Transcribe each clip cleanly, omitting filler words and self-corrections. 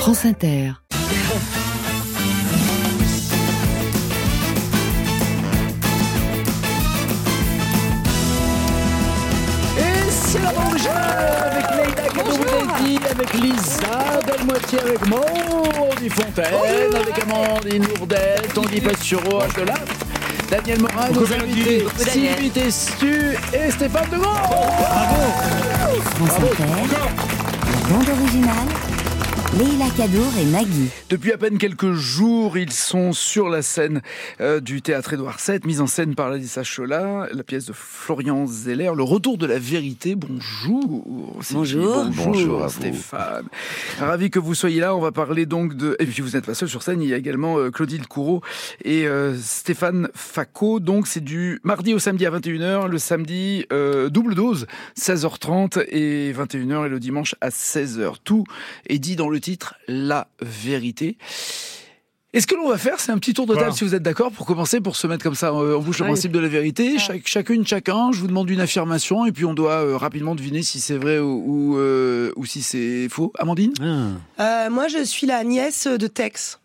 France Inter. C'est la Mangeuse avec Leïla Kadoubi, avec Lisa Delmoitier, avec Maudie Fontaine, avec Amandine Lourdel, Tanguy Pastureau, Abdelat, Daniel Morin, nos invités, Sylvie Testu et Stéphane de Gaulle. Bravo. France Inter, la bande originale, Leïla Kadour et Nagui. Depuis à peine quelques jours, ils sont sur la scène du théâtre Édouard VII, mise en scène par Ladislas Chola, la pièce de Florian Zeller, Le Retour de la vérité. Bonjour. Bonjour à vous. Stéphane. Ravi que vous soyez là. On va parler donc de... Et puis vous n'êtes pas seul sur scène, il y a également Clotilde Courreau et Stéphane Facot. Donc c'est du mardi au samedi à 21h, le samedi double dose, 16h30 et 21h, et le dimanche à 16h. Tout est dit dans le titre, La Vérité. Et ce que l'on va faire, c'est un petit tour de table, si vous êtes d'accord, pour commencer, pour se mettre comme ça en bouche le principe de la vérité. Chacun, je vous demande une affirmation, et puis on doit rapidement deviner si c'est vrai ou si c'est faux. Amandine ? Moi, je suis la nièce de Tex.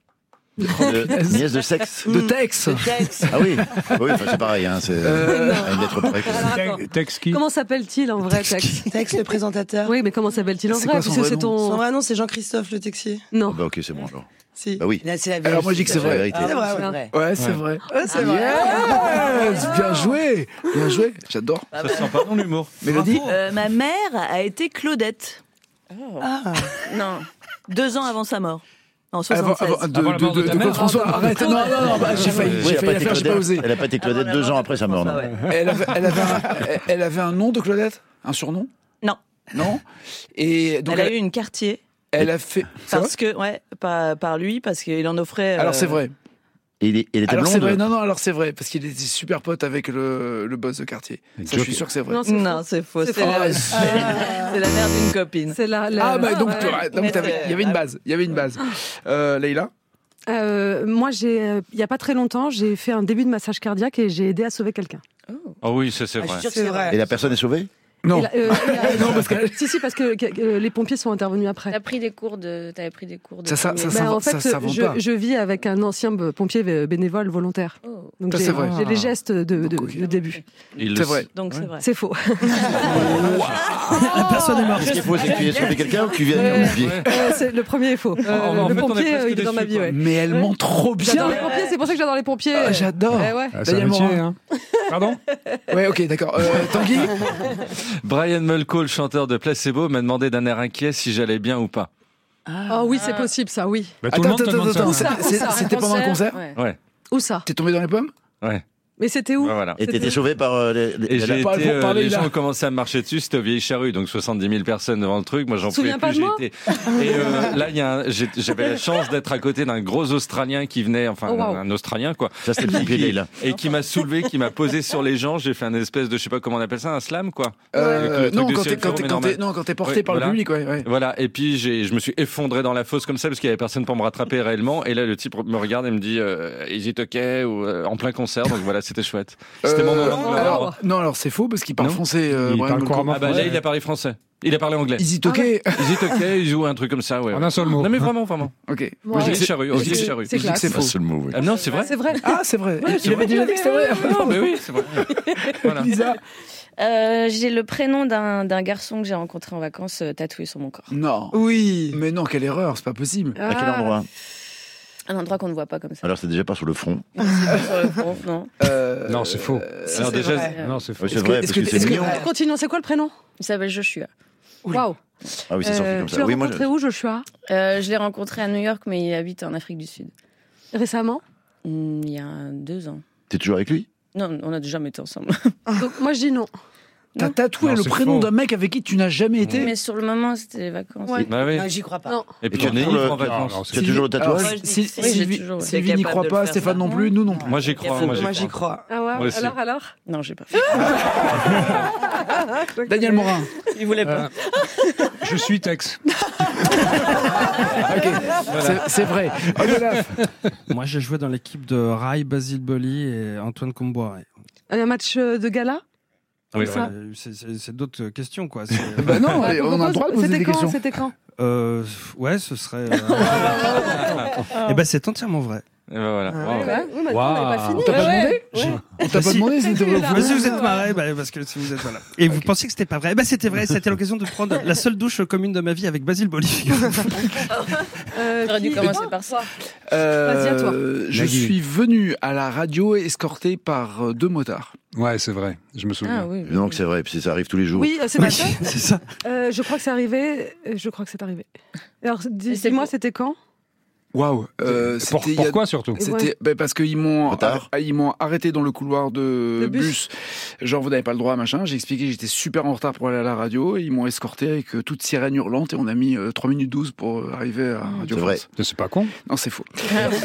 Nièce de sexe. De Tex. Ah oui, c'est pareil, hein, c'est une lettre près. Tex qui ? Comment s'appelle-t-il en vrai, Tex ? Tex, le présentateur. Oui, mais comment s'appelle-t-il en C'est vrai ? quoi son vrai nom ? Son vrai nom, c'est Jean-Christophe Le Texier. Non. Bah ok, c'est bon alors. Si. Bah oui. Là, c'est la vérité. Alors moi je dis que c'est C'est la vrai. vérité. C'est vrai. Ouais, c'est vrai. Ouais, c'est vrai. Yes, bien joué, j'adore. Ça sent pas dans l'humour. Mélodie ? Ma mère a été Claudette. Ah. Non, 2 ans avant sa mort. En 76. Avant la mort de ta Claude mère. François, arrête, non, j'ai failli la faire, j'ai pas osé. Elle a pas été Claudette 2 ans après sa mort, non. Elle avait un nom de Claudette ? Un surnom ? Non. Non ? Et donc Elle a eu une quartier. elle a fait... C'est vrai ? Parce que, par lui, parce qu'il en offrait. Alors c'est vrai. Et il était Alors c'est blonde. vrai, non, alors c'est vrai, parce qu'il était super pote avec le boss de quartier. Ça, je suis sûr que c'est vrai. Non, c'est faux. C'est la mère d'une copine. C'est la... Ah bah donc, ouais. il y avait une base. Leïla ? Moi, il n'y a pas très longtemps, j'ai fait un début de massage cardiaque et j'ai aidé à sauver quelqu'un. Ah oui, ça c'est vrai. C'est vrai. Et la personne est sauvée ? Non. Non, parce que... Si, parce que les pompiers sont intervenus après. T'avais pris des cours de. Ça En fait, vend pas. je vis avec un ancien pompier bénévole volontaire. Oh. Donc Ça, c'est vrai. j'ai les gestes de début. C'est vrai. Donc c'est vrai. C'est faux. Personne n'est mort. Ce qu'il faut, c'est que tu aies sauvé quelqu'un ou que tu viennes en pompier. Le premier est faux. En Le fait, on est pompier, presque il est dans ma déçus, vie. quoi. Ouais. Mais elle ment trop bien. J'adore les pompiers, c'est pour ça que j'adore les pompiers. Ah, j'adore. Ouais. Ah, c'est un Daniel métier, Morin. hein. Pardon ? Ouais, ok, d'accord. Tanguy ? Brian Mulcahy, le chanteur de Placebo, m'a demandé d'un air inquiet si j'allais bien ou pas. Ah oui, c'est possible, ça, oui. Bah, tout le monde te demande ça. Où ça C'était pendant un concert ? Ouais, Où ça ? T'es tombé dans les pommes ? ouais. Mais c'était où ? Ouais, voilà. Et t'étais sauvé par Et j'ai Parle été, pour parler, les là. gens ont commencé à me marcher dessus, c'était aux vieilles charrues, donc 70 000 personnes devant le truc, moi j'en pouvais Souviens pas plus, de moi Et là, j'avais la chance d'être à côté d'un gros Australien qui venait, enfin Oh, wow. un Australien quoi, Ça, c'était le pompier Leïla. et qui m'a soulevé, qui m'a posé sur les gens, j'ai fait un espèce de, je sais pas comment on appelle ça, un slam quoi. Le truc Non, de quand Cyril Fillon, mais normal. t'es porté Ouais, par voilà. le public, ouais. Voilà, et puis je me suis effondré dans la fosse comme ça parce qu'il y avait personne pour me rattraper réellement, et là le type me regarde et me dit is it okay ou en plein concert, donc voilà, c'était chouette. C'était mon moment. Alors c'est faux parce qu'il parle Non. français. Il Brian parle Mulcahy. couramment. Ah bah là il a parlé français. Il a parlé anglais. Is it okay ? Is it okay, il joue un truc comme ça, ouais. En un seul mot. Non mais vraiment. Ok. Moi je dis charrue, Ouais, je dis charrue. c'est classe. C'est faux. seul mot, oui. Ah non, c'est vrai. C'est vrai. Ah, c'est vrai. Ouais, Il avait déjà dit que c'était vrai. Non mais oui, c'est vrai. Voilà. Lisa ? J'ai le prénom d'un garçon que j'ai rencontré en vacances tatoué sur mon corps. Non. Oui. Mais non, quelle erreur, c'est pas possible. À quel endroit ? Un endroit qu'on ne voit pas comme ça. Alors c'est déjà pas sur le front. C'est pas sur le front, non. Non, c'est faux. Si, Alors c'est déjà, vrai. non, c'est faux. Oui, c'est vrai, parce que c'est mignon. Continuons, c'est quoi le prénom ? Il s'appelle Joshua. Waouh. Ah oui, c'est sorti comme Tu ça. l'as Oui, moi, rencontré où, Joshua ? Je l'ai rencontré à New York, mais il habite en Afrique du Sud. Récemment ? Il y a 2 ans. t'es toujours avec lui ? Non, on n'a jamais été ensemble. Donc, moi, je dis non. T'as tatoué Non, le c'est prénom faux. d'un mec avec qui tu n'as jamais été. Mais sur le moment, c'était les vacances. Ouais. Bah oui. Non, j'y crois pas. Non. Et puis Et on tu est as toujours libre en le- vacances. Tu as toujours le tatouage ? Moi, je dis que si, j'ai Sylvie toujours été Sylvie n'y capable croit de pas, le faire. Stéphane non plus, nous non plus. Moi j'y crois. Moi, j'y crois. Ah ouais, Moi aussi. alors Non, j'ai pas fait. Daniel Morin. Il voulait pas. Je suis Tex. Ok, c'est vrai. Olaf. Moi, j'ai joué dans l'équipe de Rai, Basile Boli et Antoine Comboiré. Un match de gala ? Oui, ça. C'est d'autres questions, quoi. Bah non, on a le droit de poser des questions. C'était quand Ouais, ce serait. C'est entièrement vrai. Et ben voilà. Oui, maintenant, on n'avait pas fini. On t'a pas demandé On t'a pas demandé si c'était vrai ou faux. Si vous êtes marré, parce que si vous êtes voilà. Et vous pensiez que c'était pas vrai. C'était vrai. C'était l'occasion de prendre la seule douche commune de ma vie avec Basile Bolivier. J'aurais dû commencer par ça. Vas-y, à toi. Je suis venu à la radio escorté par 2 motards. Ouais, c'est vrai. Je me souviens. Ah oui. Donc c'est vrai, puis ça arrive tous les jours. Oui, c'est vrai. C'est ça. Je crois que c'est arrivé. Alors, dis-moi, c'était quand? Waouh. Pourquoi surtout? C'était parce qu'ils m'ont arrêté dans le couloir de bus. Genre, vous n'avez pas le droit, machin. J'ai expliqué que j'étais super en retard pour aller à la radio. Et ils m'ont escorté avec toute sirène hurlante et on a mis 3 minutes 12 pour arriver à Radio France. Vrai. C'est pas con? Non, c'est faux.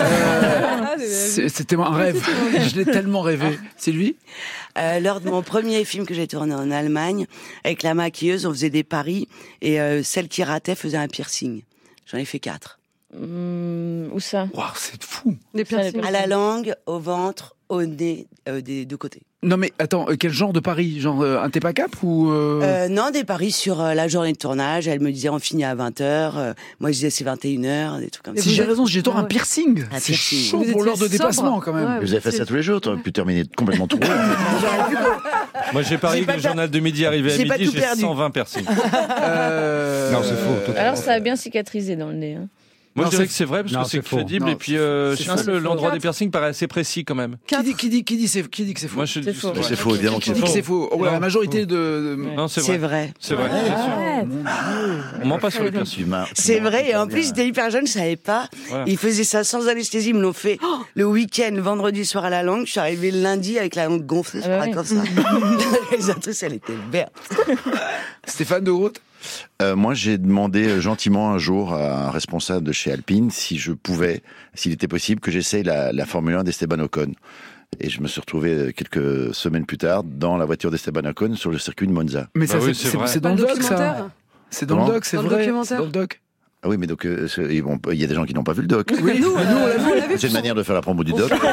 C'était un rêve. Je l'ai tellement rêvé. Sylvie? Lors de mon premier film que j'ai tourné en Allemagne, avec la maquilleuse, on faisait des paris et celle qui ratait faisait un piercing. J'en ai fait 4. Où ça? Waouh, c'est fou. Des piercings. À la langue, au ventre, au nez, des 2 côtés. Non mais attends, quel genre de pari? Genre un TEPA Cap ou Non, des paris sur la journée de tournage. Elle me disait on finit à 20h. Moi je disais c'est 21h, des trucs comme ça. Si j'ai raison, j'ai tort, un Ouais. piercing. Un C'est piercing. chaud Vous pour l'heure de étiez dépassement sobre. quand même. Ouais. Vous avez fait ça tous les jours, tu aurais pu terminer complètement tout. Moi, j'ai parié que le journal de midi arrivait à J'ai pas midi, tout j'ai perdu. 120 piercings. Non, c'est faux. Alors, ça a bien cicatrisé dans le nez. Hein. Moi, Non, je dirais c'est- que c'est vrai parce non, que c'est c'est faux. crédible Non, et puis je c'est trouve faux. l'endroit des piercings paraît assez précis quand même. Qui dit que c'est faux? Moi, je C'est faux. C'est faux, évidemment que Qui c'est dit que faux. c'est faux? Oh, la majorité de. Non, c'est C'est vrai. vrai. C'est vrai. On ment pas sur les piercings. C'est vrai, et en plus j'étais hyper jeune, je savais pas. Voilà. Ils faisaient ça sans anesthésie, ils me l'ont fait le week-end, vendredi soir à la langue. Je suis arrivée le lundi avec la langue gonflée, Ah bah oui. comme ça. Les actrices, elle était verte. Stéphane de Groot? Moi, j'ai demandé gentiment un jour à un responsable de chez Alpine si je pouvais, s'il était possible, que j'essaye la Formule 1 d'Esteban Ocon. Et je me suis retrouvé quelques semaines plus tard dans la voiture d'Esteban Ocon sur le circuit de Monza. Mais Bah ça, oui, c'est c'est vrai. c'est dans le doc, ça. Documentaire. C'est dans le Comment doc, c'est Dans le vrai. documentaire. C'est dans le doc. Ah oui, mais donc il y a des gens qui n'ont pas vu le doc. Oui, nous, on l'a vu. C'est une manière de faire la promo du doc.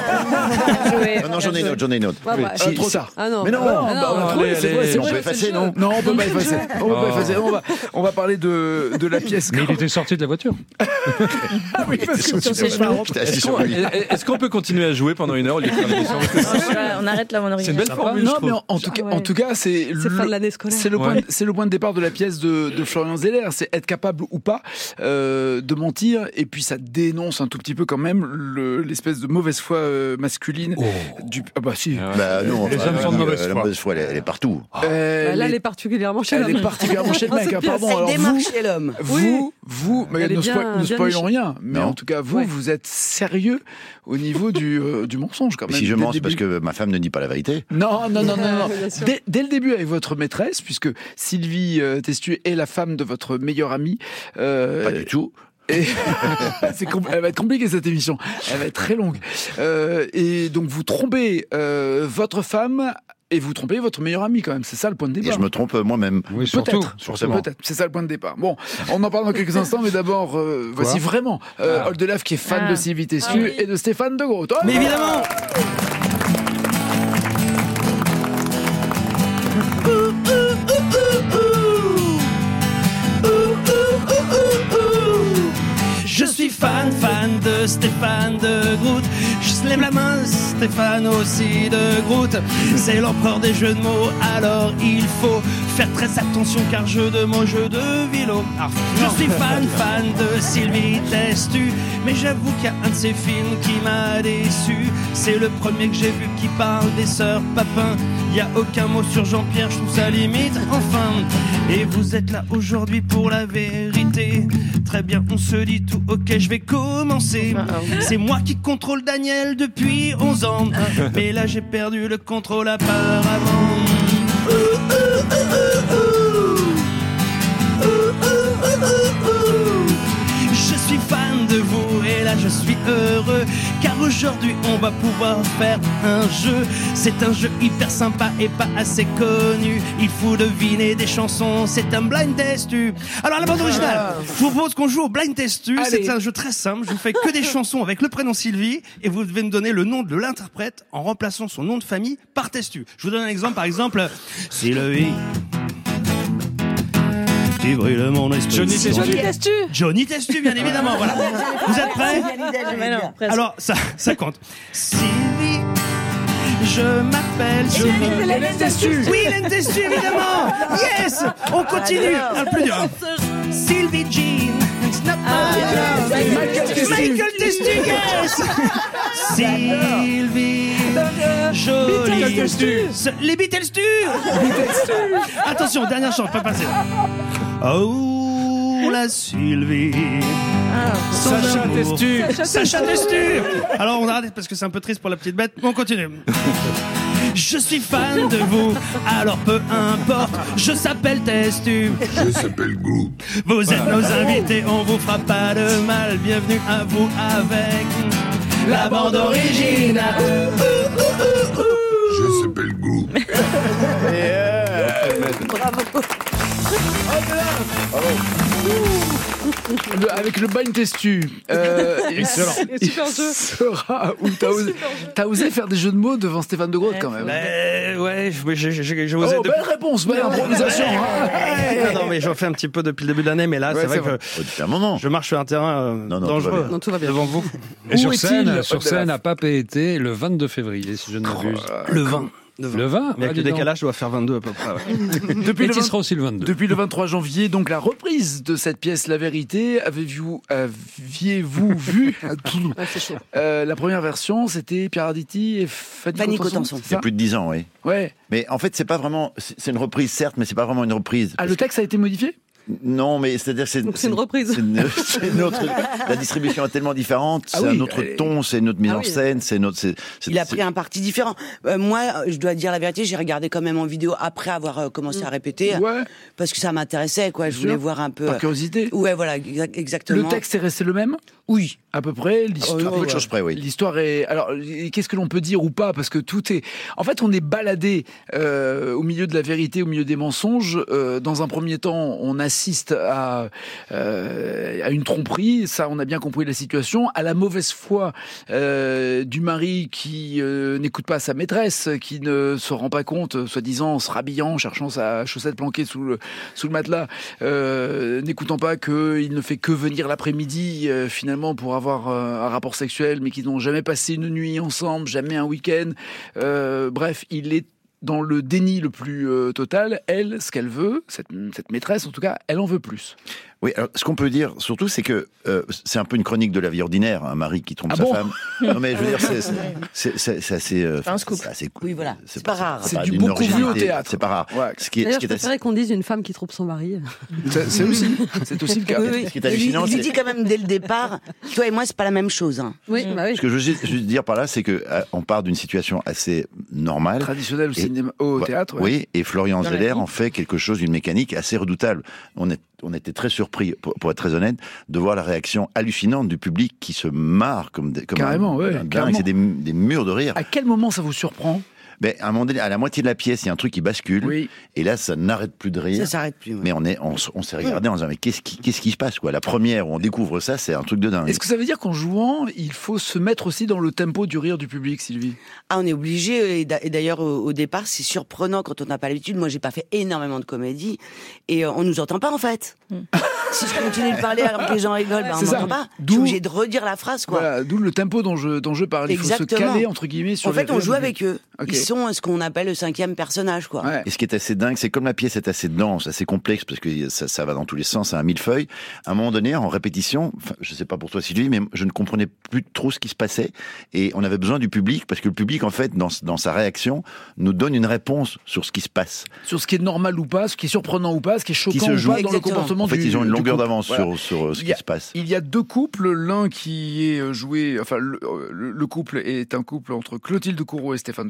Non, j'en ai une autre. Ouais, bah, Trop tard. Ah non. Mais non, bah, on a trouvé, allez, c'est vrai, allez, c'est on vrai. peut effacer, non? Non, on peut pas effacer. On peut pas Oh. effacer. On va parler de la pièce. Mais il était sorti de la voiture. Ah oui, parce que J'étais assis sur lui. Est-ce qu'on peut continuer à jouer pendant 1 heure au lieu de faire l'émission? On arrête là, mon C'est une belle formule, non, je mais trouve. en tout cas, c'est fin de l'année scolaire. C'est le point de départ de la pièce de Florian Zeller. C'est être capable ou pas de mentir, et puis ça dénonce un tout petit peu quand même l'espèce de mauvaise foi masculine. Ah bah si. Bah non, Les hommes sont de mauvaise la foi. mauvaise foi, elle est partout. Bah, là, elle est particulièrement chez Elle est l'homme. particulièrement chez le mec. C'est hein, pire. pardon. Elle Alors démarque chez l'homme. vous, mais Elle est ne bien spoilons nichée. rien. Mais Non. en tout cas, vous êtes sérieux au niveau du mensonge quand Mais même. si je dès le mens, c'est parce début. que ma femme ne dit pas la vérité. Non. Bien sûr. Dès le début avec votre maîtresse, puisque Sylvie Testu est la femme de votre meilleur ami. Pas du tout. Et elle va être compliquée cette émission. Elle va être très longue. Et donc vous trompez votre femme et vous trompez votre meilleur ami quand même. C'est ça le point de Et départ. je me trompe moi-même. Oui, surtout. Peut-être, forcément. peut-être. C'est ça le point de départ. Bon, on en parle dans quelques instants, mais d'abord, voici vraiment Oldelaf qui est fan de Sylvie Testu et de Stéphane de Groot. Oh, Mais évidemment. Je suis fan de Stéphane de Groot. Je lève la main, Stéphane aussi de Groot. C'est l'empereur des jeux de mots, alors il faut faire très attention car jeu de mots, jeu de vélo. Alors, je suis fan de Sylvie Testu, mais j'avoue qu'il y a un de ses films qui m'a déçu. C'est le premier que j'ai vu qui parle des sœurs Papin. Y a aucun mot sur Jean-Pierre, je trouve ça limite, enfin. Et vous êtes là aujourd'hui pour la vérité. Très bien, on se dit tout, ok, je vais commencer. C'est moi qui contrôle Daniel depuis 11 ans. Mais là j'ai perdu le contrôle apparemment. Je suis fan de vous et là je suis heureux car aujourd'hui on va pouvoir faire un jeu. C'est un jeu hyper sympa et pas assez connu. Il faut deviner des chansons, c'est un blind test. Alors la bande originale, je vous propose qu'on joue au blind test. C'est un jeu très simple, je vous fais que des chansons avec le prénom Sylvie et vous devez me donner le nom de l'interprète en remplaçant son nom de famille par testu. Je vous donne un exemple, par exemple, Sylvie. Tu brûles mon esprit. Johnny Testu, bien évidemment. Voilà. Vous êtes prêts? Alors, ça compte. Sylvie, je m'appelle Hélène Testu. Oui, Hélène Testu, évidemment. Yes. On continue. Le plus dur. Sylvie Jean. Michael Testu, yes. Sylvie, jolie. Les Beatles-tu. Attention, dernière chance, pas passer. Oh, la Sylvie. Sacha Testu. Alors on arrête parce que c'est un peu triste pour la petite bête. On continue. Je suis fan de vous, alors peu importe, je s'appelle Testu. Je s'appelle Groot. Vous êtes nos invités, on vous fera pas de mal. Bienvenue à vous avec la bande originale. Je s'appelle Groot. Bravo. Avec le blind testu, sera où t'as osé faire des jeux de mots devant Stéphane de Groot quand même. Ouais, j'ai osé. Belle réponse, belle improvisation. Non, mais j'en fais un petit peu depuis le début de l'année, mais là, c'est vrai que je marche sur un terrain dangereux devant vous. Et sur scène, à Pape été le 22 février, si je ne m'abuse. Le 20. Le 20, mais avec le décalage, je dois faire 22 à peu près. Ouais. Depuis le 23 janvier, donc la reprise de cette pièce La Vérité. Aviez-vous vu la première version, c'était Pierre Arditi et Fanny Cotenson. Il y a plus de 10 ans, oui. Ouais. Mais en fait, c'est pas vraiment. C'est une reprise, certes, mais c'est pas vraiment une reprise. Ah, le texte a été modifié? Non, mais c'est-à-dire c'est une reprise. C'est une autre. La distribution est tellement différente, c'est un autre ton, c'est une autre mise en scène, c'est une autre. Il a pris un parti différent. Moi, je dois dire la vérité, j'ai regardé quand même en vidéo après avoir commencé à répéter, parce que ça m'intéressait, quoi. Je voulais voir un peu. Par curiosité. Ouais, voilà, exactement. Le texte est resté le même? Oui. À peu près. L'histoire, peu de choses près, oui. L'histoire est. Alors, qu'est-ce que l'on peut dire ou pas? Parce que tout est. En fait, on est baladé au milieu de la vérité, au milieu des mensonges. Dans un premier temps, on assiste à une tromperie. Ça, on a bien compris la situation. À la mauvaise foi du mari qui n'écoute pas sa maîtresse, qui ne se rend pas compte, soi-disant, en se rhabillant, cherchant sa chaussette planquée sous le matelas, n'écoutant pas qu'il ne fait que venir l'après-midi, finalement, pour avoir un rapport sexuel, mais qui n'ont jamais passé une nuit ensemble, jamais un week-end. Bref, il est dans le déni le plus total. Elle, ce qu'elle veut, cette maîtresse en tout cas, elle en veut plus. Oui, alors, ce qu'on peut dire surtout, c'est que c'est un peu une chronique de la vie ordinaire, un mari qui trompe sa femme. Non, mais je veux dire, c'est assez. Un scoop. Oui, voilà. C'est pas rare. C'est du beaucoup vu au théâtre. C'est pas rare. Ouais. D'ailleurs, je préférais qu'on dise une femme qui trompe son mari. C'est aussi le cas. Oui. Ce qui est hallucinant, il dit quand même dès le départ, toi et moi, c'est pas la même chose. Hein. Oui, bah oui. Ce que je veux juste dire par là, c'est que on part d'une situation assez normale, traditionnelle au théâtre. Oui, et Florian Zeller en fait quelque chose d'une mécanique assez redoutable. On était très surpris, pour être très honnête, de voir la réaction hallucinante du public qui se marre comme carrément, un dingue. C'est des murs de rire. À quel moment ça vous surprend? Ben, à un moment donné, à la moitié de la pièce, il y a un truc qui bascule, et là, ça n'arrête plus de rire. Ça s'arrête plus. Mais on s'est regardé en disant, mais qu'est-ce qui se passe, quoi? La première où on découvre ça, c'est un truc de dingue. Est-ce que ça veut dire qu'en jouant, il faut se mettre aussi dans le tempo du rire du public, Sylvie? Ah, on est obligé, et d'ailleurs, au départ, c'est surprenant quand on n'a pas l'habitude. Moi, j'ai pas fait énormément de comédie, et on nous entend pas, en fait. Si je continue de parler alors que les gens rigolent, on m'entend pas. Je suis obligé de redire la phrase, quoi. Voilà, d'où le tempo dont je parle. Exactement. Il faut se caler, entre guillemets, sur en fait, on joue avec eux. Okay. Ils sont ce qu'on appelle le 5e personnage, quoi. Ouais. Et ce qui est assez dingue, c'est comme la pièce est assez dense, assez complexe, parce que ça va dans tous les sens, à un millefeuille. À un moment donné, en répétition, je sais pas pour toi, Sylvie, mais je ne comprenais plus trop ce qui se passait. Et on avait besoin du public, parce que le public, en fait, dans sa réaction, nous donne une réponse sur ce qui se passe. Sur ce qui est normal ou pas, ce qui est surprenant ou pas, ce qui est choquant ou pas dans le comportement en fait, ils ont une longueur d'avance voilà. sur ce qui se passe. Il y a deux couples, l'un qui est joué, enfin, le couple est un couple entre Clotilde Courreau et Stéphane de Groot, l'autre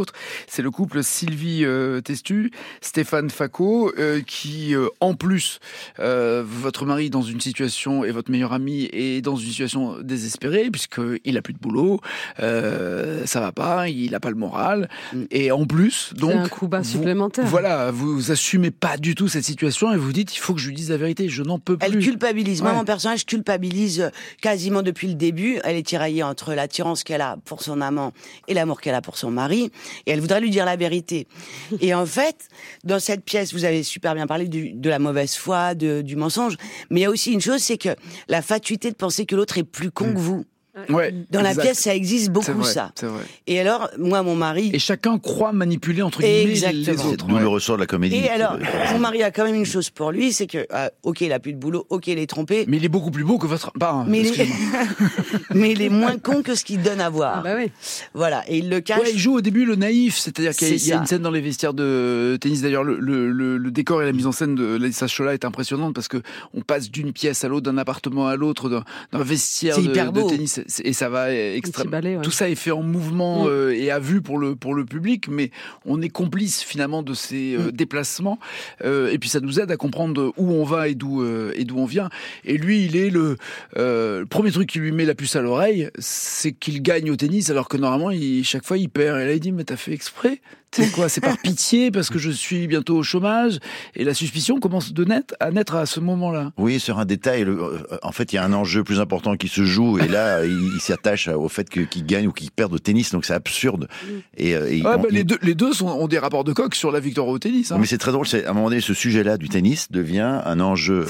l'autre. C'est le couple Sylvie Testu, Stéphane Facot, qui, en plus, votre mari est dans une situation, et votre meilleur ami est dans une situation désespérée, puisqu'il a plus de boulot, ça va pas, il a pas le moral, et en plus, donc... C'est un coup bas supplémentaire. Voilà, vous assumez pas du tout cette situation, et vous dites, il faut que je lui dise la vérité, je n'en peux plus. Elle culpabilise. Moi, mon personnage culpabilise quasiment depuis le début. Elle est tiraillée entre l'attirance qu'elle a pour son amant et l'amour qu'elle a pour son mari, et elle voudrait lui dire la vérité. Et en fait, dans cette pièce, vous avez super bien parlé de la mauvaise foi, du mensonge, mais il y a aussi une chose, c'est que la fatuité de penser que l'autre est plus con que vous. Ouais, dans la pièce, ça existe beaucoup, ça. C'est vrai. Et alors, moi, mon mari... Et chacun croit manipuler, entre guillemets, les autres. D'où le ressort de la comédie. Et alors, mon mari a quand même une chose pour lui, c'est que, ok, il a plus de boulot, ok, il est trompé. Mais il est beaucoup plus beau que votre... mais il est moins con que ce qu'il donne à voir. Ah bah oui. Voilà, et il le cache. Ouais, il joue au début le naïf, c'est-à-dire qu'il y a une scène dans les vestiaires de tennis. D'ailleurs, le décor et la mise en scène de Ladislas Chola est impressionnante parce que on passe d'une pièce à l'autre, d'un appartement à l'autre, d'un vestiaire de tennis, et ça va extrêmement. Tout ça est fait en mouvement et à vue pour le public, mais on est complice finalement de ces déplacements, et puis ça nous aide à comprendre où on va et d'où on vient. Et lui, il est le premier truc qui lui met la puce à l'oreille, c'est qu'il gagne au tennis, alors que normalement, chaque fois, il perd. Et là, il dit, mais t'as fait exprès? C'est quoi? C'est par pitié parce que je suis bientôt au chômage? Et la suspicion commence à naître à ce moment-là. Oui, sur un détail. En fait, il y a un enjeu plus important qui se joue, et là, il s'attache au fait qu'il gagne ou qu'il perde au tennis, donc c'est absurde. Les deux ont des rapports de coq sur la victoire au tennis. Hein. Mais c'est très drôle. À un moment donné, ce sujet-là du tennis devient un enjeu.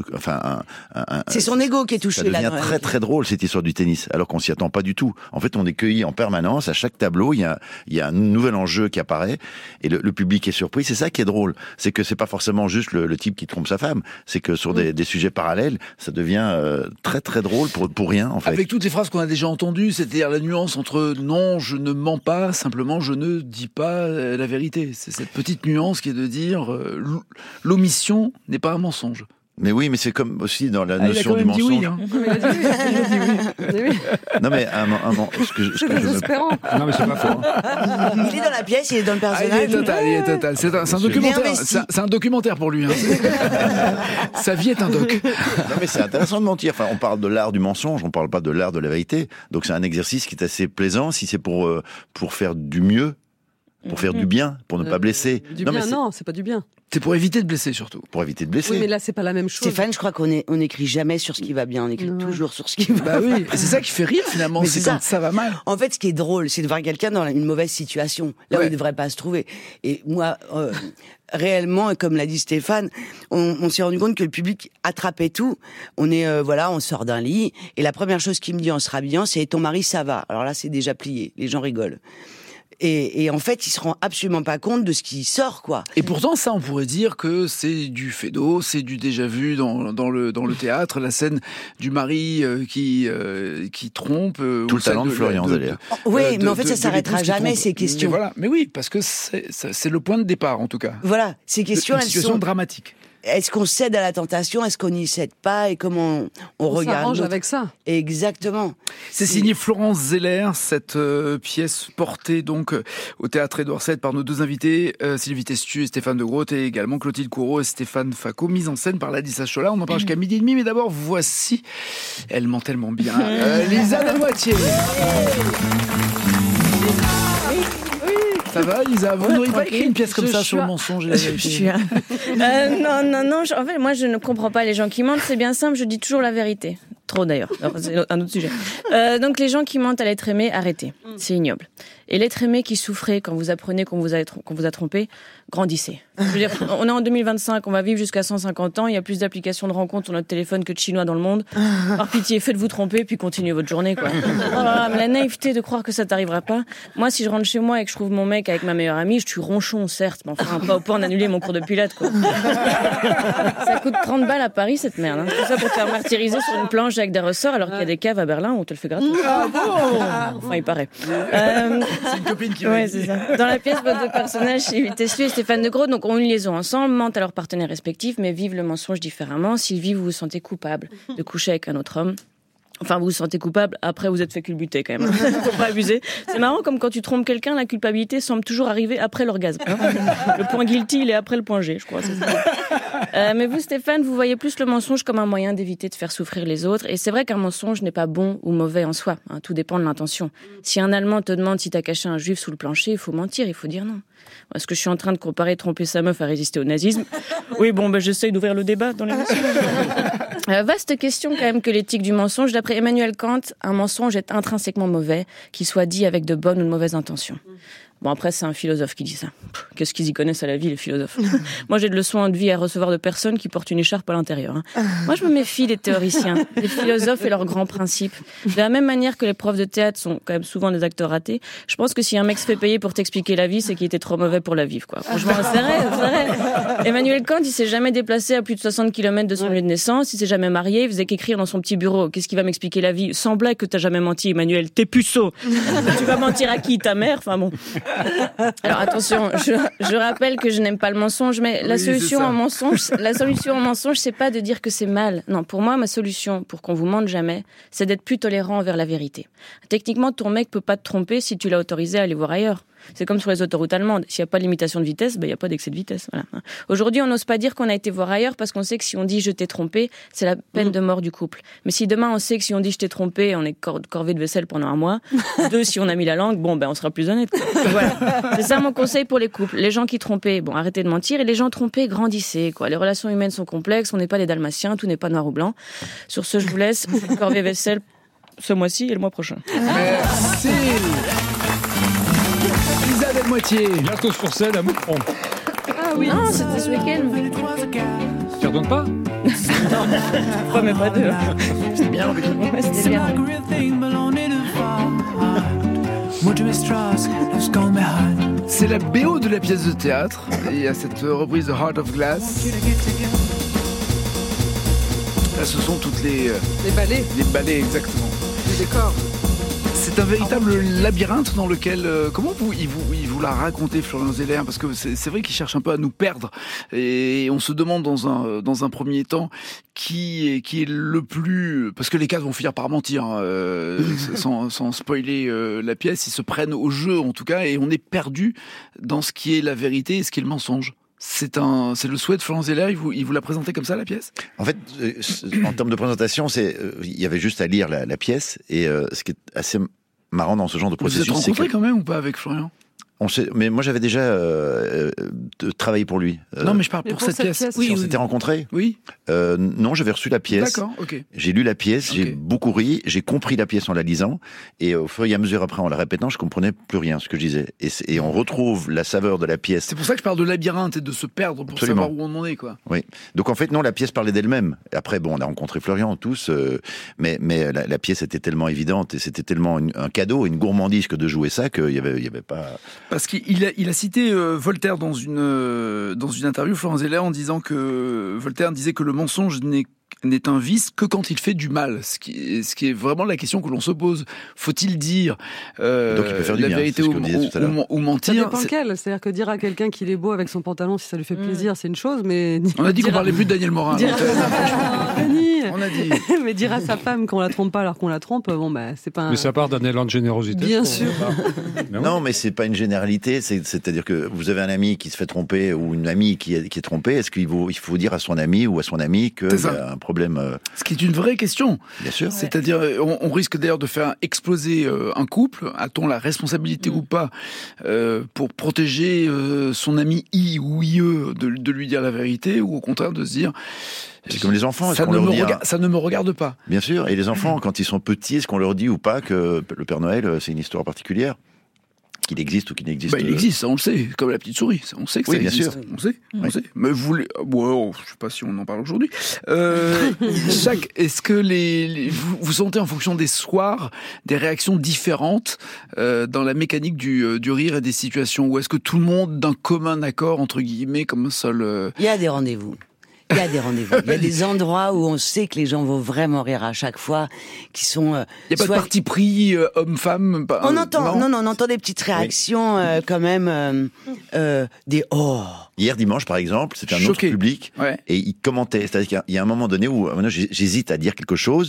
C'est son ego qui est touché. Ça devient très très drôle, cette histoire du tennis, alors qu'on s'y attend pas du tout. En fait, on est cueilli en permanence. À chaque tableau, il y a un nouvel enjeu qui apparaît, et le public est surpris. C'est ça qui est drôle, c'est que c'est pas forcément juste le type qui trompe sa femme, c'est que sur des sujets parallèles, ça devient très très drôle pour rien, en fait. Avec toutes les phrases qu'on a déjà entendues, c'est-à-dire la nuance entre non, je ne mens pas, simplement je ne dis pas la vérité. C'est cette petite nuance qui est de dire l'omission n'est pas un mensonge. Mais oui, mais c'est comme aussi dans la notion du mensonge. Oui, hein. Il a dit oui. Non mais c'est désespérant. Non mais c'est pas faux. Il est dans la pièce, il est dans le personnage. Il est total. C'est un documentaire. C'est un documentaire pour lui. Hein. Sa vie est un doc. Non mais c'est intéressant de mentir. Enfin, on parle de l'art du mensonge, on parle pas de l'art de la vérité. Donc c'est un exercice qui est assez plaisant si c'est pour faire du mieux. Pour faire du bien, pour ne pas blesser. Non, c'est pas du bien. C'est pour éviter de blesser, surtout. Pour éviter de blesser. Oui, mais là, c'est pas la même chose. Stéphane, je crois qu'on n'écrit jamais sur ce qui va bien, on écrit toujours sur ce qui va mal. Bah oui, c'est ça qui fait rire, finalement, c'est quand ça va mal. En fait, ce qui est drôle, c'est de voir quelqu'un dans une mauvaise situation, là où il ne devrait pas se trouver. Et moi, réellement, comme l'a dit Stéphane, on s'est rendu compte que le public attrapait tout. On sort d'un lit, et la première chose qu'il me dit en se rhabillant, c'est « ton mari, ça va ». Alors là, c'est déjà plié, les gens rigolent. Et en fait, il se rend absolument pas compte de ce qui sort, quoi. Et pourtant, ça, on pourrait dire que c'est du fait d'eau, c'est du déjà vu dans le théâtre, la scène du mari qui trompe. Tout le talent de Florian Zeller. Oui, mais en fait, ça s'arrêtera jamais, ces questions. Mais oui, parce que c'est le point de départ, en tout cas. Voilà, ces questions, elles sont... Une situation dramatique. Est-ce qu'on cède à la tentation? Est-ce qu'on n'y cède pas? Et comment on regarde? On s'arrange avec ça. Exactement. C'est signé Florence Zeller, cette pièce portée donc au théâtre Édouard VII par nos deux invités, Sylvie Testu et Stéphane de Groot, et également Clotilde Courreau et Stéphane Facot, mise en scène par Ladislas Chola. On en parle jusqu'à 12h30, mais d'abord, voici, elle ment tellement bien, Lisa Delmoitier. Ça va, Lisa? Vous n'auriez pas écrit une pièce comme ça sur le mensonge et la vérité? Non. En fait, moi, je ne comprends pas les gens qui mentent. C'est bien simple, je dis toujours la vérité. Trop d'ailleurs. C'est un autre sujet. Donc, les gens qui mentent à l'être aimé, arrêtez. C'est ignoble. Et l'être aimé qui souffrait quand vous apprenez qu'on vous a trompé, grandissez. Je veux dire, on est en 2025, on va vivre jusqu'à 150 ans, il y a plus d'applications de rencontres sur notre téléphone que de Chinois dans le monde. Par pitié, faites-vous tromper, puis continuez votre journée, quoi. Oh là là, mais la naïveté de croire que ça t'arrivera pas. Moi, si je rentre chez moi et que je trouve mon mec avec ma meilleure amie, je tue ronchon, certes, mais enfin, pas au point d'annuler mon cours de pilates, quoi. Ça coûte 30 balles à Paris, cette merde. Hein. Tout ça pour te faire martyriser sur une planche avec des ressorts, alors qu'il y a des caves à Berlin où on te le fait gratos. Ah bon? Enfin, il paraît. C'est une copine qui ouais, c'est ça. Dans la pièce, vos deux personnages, Sylvie Testu et Stéphane de Groot, donc ont une liaison ensemble, mentent à leurs partenaires respectifs, mais vivent le mensonge différemment. Sylvie, vous vous sentez coupable de coucher avec un autre homme. Enfin, vous vous sentez coupable, après vous êtes fait culbuter quand même. Faut pas abuser. C'est marrant, comme quand tu trompes quelqu'un, la culpabilité semble toujours arriver après l'orgasme. Le point guilty, il est après le point G, je crois. C'est ça. Mais vous, Stéphane, vous voyez plus le mensonge comme un moyen d'éviter de faire souffrir les autres. Et c'est vrai qu'un mensonge n'est pas bon ou mauvais en soi. Tout dépend de l'intention. Si un Allemand te demande si t'as caché un Juif sous le plancher, il faut mentir, il faut dire non. Est-ce que je suis en train de comparer tromper sa meuf à résister au nazisme? Oui, bon, j'essaye d'ouvrir le débat dans l'émission. Vaste question quand même que l'éthique du mensonge. D'après Emmanuel Kant, un mensonge est intrinsèquement mauvais, qu'il soit dit avec de bonnes ou de mauvaises intentions. Bon, après, c'est un philosophe qui dit ça. Qu'est-ce qu'ils y connaissent à la vie, les philosophes? Moi, j'ai de leçons de vie à recevoir de personnes qui portent une écharpe à l'intérieur. Moi, je me méfie des théoriciens, des philosophes et leurs grands principes. De la même manière que les profs de théâtre sont quand même souvent des acteurs ratés, je pense que si un mec se fait payer pour t'expliquer la vie, c'est qu'il était trop mauvais pour la vivre, quoi. Franchement, c'est vrai. Emmanuel Kant, il s'est jamais déplacé à plus de 60 km de son lieu de naissance, il s'est jamais marié, il faisait qu'écrire dans son petit bureau. Qu'est-ce qui va m'expliquer la vie? Sans blague que t'as jamais menti, Emmanuel. T'es puceau. Tu vas mentir à qui? Ta mère? Enfin bon. Alors attention, je rappelle que je n'aime pas le mensonge, mais la solution au mensonge, c'est pas de dire que c'est mal. Non, pour moi, ma solution, pour qu'on vous mente jamais, c'est d'être plus tolérant envers la vérité. Techniquement, ton mec peut pas te tromper si tu l'as autorisé à aller voir ailleurs. C'est comme sur les autoroutes allemandes. S'il n'y a pas de limitation de vitesse, il n'y a pas d'excès de vitesse. Voilà. Aujourd'hui, on n'ose pas dire qu'on a été voir ailleurs parce qu'on sait que si on dit je t'ai trompé, c'est la peine de mort du couple. Mais si demain on sait que si on dit je t'ai trompé, on est corvée de vaisselle pendant un mois, 2, si on a mis la langue, on sera plus honnête. Voilà. C'est ça mon conseil pour les couples. Les gens qui trompaient, arrêtez de mentir, et les gens trompés, grandissez, quoi. Les relations humaines sont complexes, on n'est pas des dalmatiens, tout n'est pas noir ou blanc. Sur ce, je vous laisse. Corvée vaisselle ce mois-ci et le mois prochain. Merci. Isabelle Moitié. Bientôt sur scène à Montfond. Ah oui, non, c'était ce week-end. Tu retournes pas? Pas, mais pas deux. C'était bien. Ouais, c'était bien. C'est la BO de la pièce de théâtre. Et il y a cette reprise de Heart of Glass. Là, ce sont toutes les ballets. Les ballets, exactement. Les décors. C'est un véritable labyrinthe dans lequel... comment il vous l'a raconté, Florian Zeller? Parce que c'est vrai qu'il cherche un peu à nous perdre. Et on se demande dans un premier temps qui est le plus... Parce que les quatre vont finir par mentir, sans spoiler la pièce. Ils se prennent au jeu, en tout cas, et on est perdu dans ce qui est la vérité et ce qui est le mensonge. C'est le souhait de Florent Zeller, il vous l'a présenté comme ça, la pièce? En fait, en termes de présentation, il y avait juste à lire la pièce, et ce qui est assez marrant dans ce genre de processus, vous êtes rencontrés quand même ou pas avec Florian? Mais moi j'avais déjà travaillé pour lui. Non, mais je parle pour cette pièce. Oui, on s'était rencontrés. Oui. Non, j'avais reçu la pièce. D'accord, ok. J'ai lu la pièce, j'ai beaucoup ri, j'ai compris la pièce en la lisant, et au fur et à mesure après en la répétant, je comprenais plus rien ce que je disais. Et on retrouve la saveur de la pièce. C'est pour ça que je parle de labyrinthe et de se perdre pour savoir où on en est, quoi. Oui. Donc en fait, non, la pièce parlait d'elle-même. Après, on a rencontré Florian tous, mais la pièce était tellement évidente et c'était tellement un cadeau, une gourmandise que de jouer ça qu'il y avait pas. Parce qu'il a cité Voltaire dans une interview, Florent Zeller, en disant que Voltaire disait que le mensonge n'est un vice que quand il fait du mal. Ce qui est vraiment la question que l'on se pose. Faut-il dire Donc il peut faire du la bien, vérité ou mentir? Ça dépend lequel. C'est-à-dire que dire à quelqu'un qu'il est beau avec son pantalon, si ça lui fait plaisir, c'est une chose, mais... On a dit qu'on parlait plus de Daniel Morin. On a dit. Mais dire à sa femme qu'on la trompe pas alors qu'on la trompe, c'est pas... Mais ça part d'un élan de générosité. Bien sûr. Non, mais c'est pas une généralité. C'est-à-dire que vous avez un ami qui se fait tromper ou une amie qui est trompée. Est-ce qu'il faut dire à son ami ou à son amie qu'il y a un problème? Ce qui est une vraie question. Bien sûr. C'est-à-dire, on risque d'ailleurs de faire exploser un couple. A-t-on la responsabilité ou pas pour protéger son ami I ou IE de lui dire la vérité, ou au contraire de se dire... C'est comme les enfants, ça ne me regarde pas. Bien sûr, et les enfants, quand ils sont petits, est-ce qu'on leur dit ou pas que le Père Noël, c'est une histoire particulière? Qu'il existe ou qu'il n'existe Il existe, ça, on le sait, comme la petite souris. On sait que ça existe. Bien sûr. On sait. Mais je sais pas si on en parle aujourd'hui. Est-ce que vous sentez en fonction des soirs des réactions différentes dans la mécanique du rire et des situations? Ou est-ce que tout le monde, d'un commun accord, entre guillemets, comme un seul... Il y a des rendez-vous. Il y a des rendez-vous. Il y a des endroits où on sait que les gens vont vraiment rire à chaque fois, qui sont... Il n'y a pas de parti pris, homme-femme? On entend des petites réactions quand même, des « oh ». Hier dimanche, par exemple, c'était un autre public, et il commentait. C'est-à-dire qu'il y a un moment donné où j'hésite à dire quelque chose,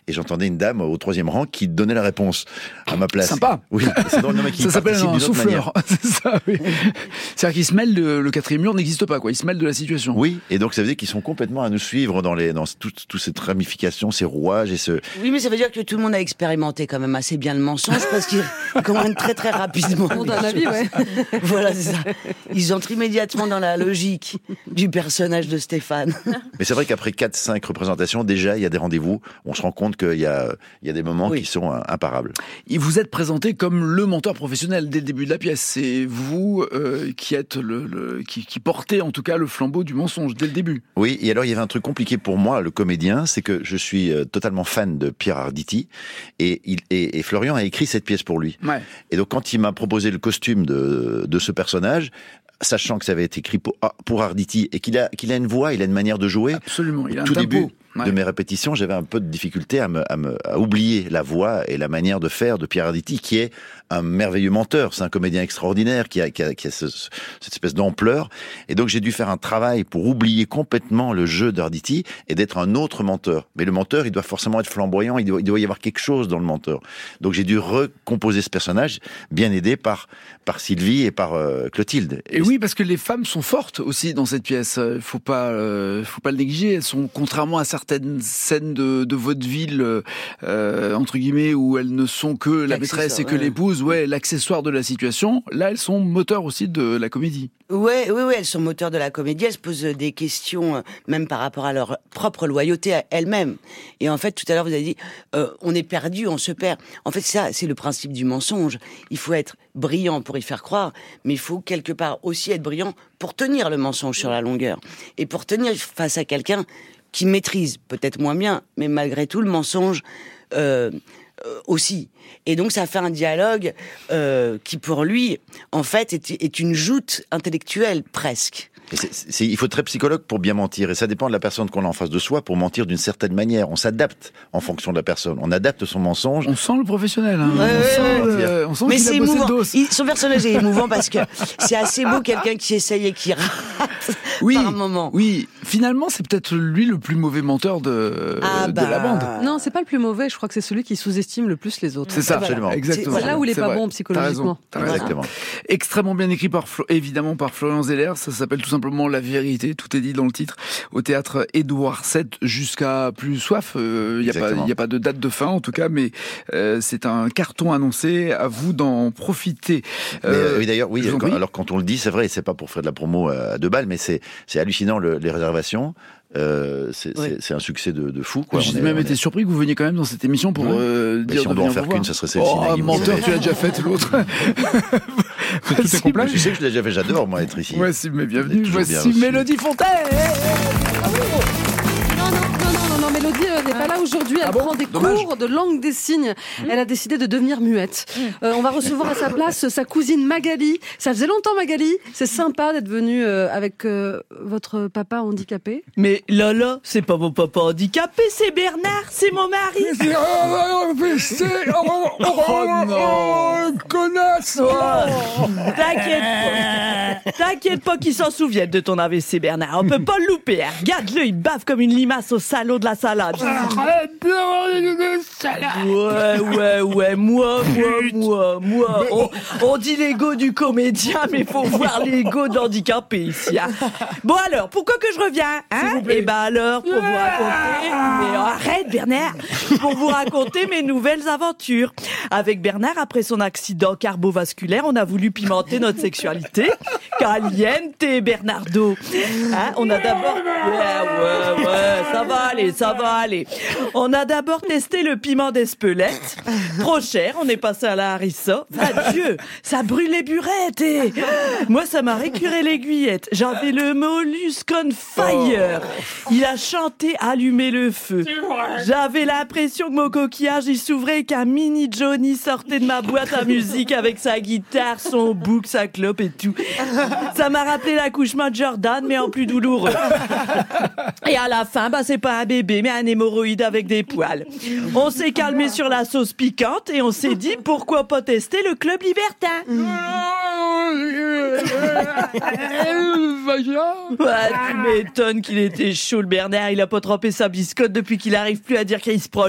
et j'entendais une dame au 3e rang qui donnait la réponse à ma place. Sympa. Oui, c'est drôle, non, mais qui ça s'appelle participe un d'une autre souffleur. C'est ça, oui. C'est-à-dire qu'il se mêle le 4e mur n'existe pas, quoi. Il se mêle de la situation. Oui, et donc ça veut dire qu'ils sont complètement à nous suivre dans toutes cette ramification, ces rouages et ce. Oui, mais ça veut dire que tout le monde a expérimenté quand même assez bien le mensonge parce qu'ils commandent très très rapidement. Dans la vie, ouais. Voilà, c'est ça. Ils entrent immédiatement dans la logique du personnage de Stéphane. Mais c'est vrai qu'après 4-5 représentations, déjà, il y a des rendez-vous. On se rend compte qu'il y a des moments qui sont imparables. Et vous êtes présenté comme le menteur professionnel dès le début de la pièce. C'est vous qui êtes qui portez en tout cas le flambeau du mensonge dès le début. Oui, et alors il y avait un truc compliqué pour moi, le comédien, c'est que je suis totalement fan de Pierre Arditi et Florian a écrit cette pièce pour lui. Ouais. Et donc quand il m'a proposé le costume de ce personnage, sachant que ça avait été écrit pour Arditi et qu'il a une voix, il a une manière de jouer. Absolument, il a un tout tempo. début de mes répétitions, j'avais un peu de difficulté à oublier la voix et la manière de faire de Pierre Arditi, qui est un merveilleux menteur. C'est un comédien extraordinaire qui a cette espèce d'ampleur. Et donc j'ai dû faire un travail pour oublier complètement le jeu d'Arditi et d'être un autre menteur. Mais le menteur, il doit forcément être flamboyant, il doit y avoir quelque chose dans le menteur. Donc j'ai dû recomposer ce personnage, bien aidé par Sylvie et par Clotilde. Et oui, parce que les femmes sont fortes aussi dans cette pièce. Faut pas le négliger. Elles sont, contrairement à certaines scènes de vaudeville, entre guillemets, où elles ne sont que la maîtresse et que l'épouse, l'accessoire de la situation. Là, elles sont moteurs aussi de la comédie. Oui, elles sont moteurs de la comédie. Elles se posent des questions, même par rapport à leur propre loyauté à elles-mêmes. Et en fait, tout à l'heure, vous avez dit, on est perdu, on se perd. En fait, ça, c'est le principe du mensonge. Il faut être brillant pour y faire croire, mais il faut quelque part aussi être brillant pour tenir le mensonge sur la longueur. Et pour tenir face à quelqu'un qui maîtrise, peut-être moins bien, mais malgré tout, le mensonge aussi. Et donc ça fait un dialogue qui pour lui en fait est une joute intellectuelle presque. Il faut être très psychologue pour bien mentir, et ça dépend de la personne qu'on a en face de soi pour mentir d'une certaine manière. On s'adapte en fonction de la personne, on adapte son mensonge. On sent le professionnel, hein. On sent mais qu'il c'est a bossé émouvant. le dos. Son personnage est émouvant parce que c'est assez beau quelqu'un qui essaye et qui rate par moment. Oui, finalement c'est peut-être lui le plus mauvais menteur de la bande. Non, c'est pas le plus mauvais, je crois que c'est celui qui sous-estime le plus les autres. C'est ça, absolument. Exactement. C'est là où il est pas vrai. bon psychologiquement. T'as raison. Exactement. Extrêmement bien écrit évidemment par Florian Zeller. Ça s'appelle tout simplement La Vérité. Tout est dit dans le titre. Au théâtre Édouard VII jusqu'à plus soif. Il y a pas de date de fin en tout cas, mais c'est un carton annoncé. À vous d'en profiter. Oui, d'ailleurs, oui. Alors quand on le dit, c'est vrai, c'est pas pour faire de la promo à 2 balles, mais c'est hallucinant les réservations. C'est un succès de fou, quoi. J'ai même été surpris que vous veniez quand même dans cette émission pour dire si on doit en faire qu'une, ça serait celle-ci. Oh, menteur, tu l'as déjà faite, l'autre. Tout est complet. Tu sais que je l'ai déjà fait, j'adore, moi, être ici. Voici, mais bienvenue, voici Mélodie Fontaine. Non, Mélodie n'est pas là aujourd'hui. Elle prend des cours de langue des signes. Elle a décidé de devenir muette. On va recevoir à sa place sa cousine Magali. Ça faisait longtemps, Magali. C'est sympa d'être venue avec votre papa handicapé. Mais Lola, c'est pas mon papa handicapé, c'est Bernard, c'est mon mari. Oh non, connasse. T'inquiète pas qu'ils s'en souviennent de ton AVC, Bernard. On peut pas le louper. Hein. Regarde-le, il bave comme une limace au salaud de la salade. Ouais, moi. On dit l'ego du comédien, mais faut voir l'ego de l'handicapé ici. Hein. Bon alors, pourquoi que je reviens, hein? Eh ben alors, pour vous raconter... Mais arrête, Bernard! Pour vous raconter mes nouvelles aventures. Avec Bernard, après son accident cardiovasculaire, on a voulu pimenter notre sexualité. Caliente, Bernardo. Hein? On a d'abord... Ouais, ça va aller. On a d'abord testé le piment d'Espelette. Trop cher, on est passé à la harissa. Adieu, ça brûle les burettes et... Moi, ça m'a récuré l'aiguillette. J'avais le mollusque on fire. Il a chanté Allumer le feu. J'avais l'impression que mon coquillage, il s'ouvrait qu'un mini Joey Tony sortait de ma boîte à musique avec sa guitare, son bouc, sa clope et tout. Ça m'a rappelé l'accouchement de Jordan, mais en plus douloureux. Et à la fin, c'est pas un bébé, mais un hémorroïde avec des poils. On s'est calmé sur la sauce piquante et on s'est dit, pourquoi pas tester le club libertin? Ouais, tu m'étonnes qu'il était chaud, le Bernard. Il a pas trempé sa biscotte depuis qu'il arrive plus à dire Chris Prols.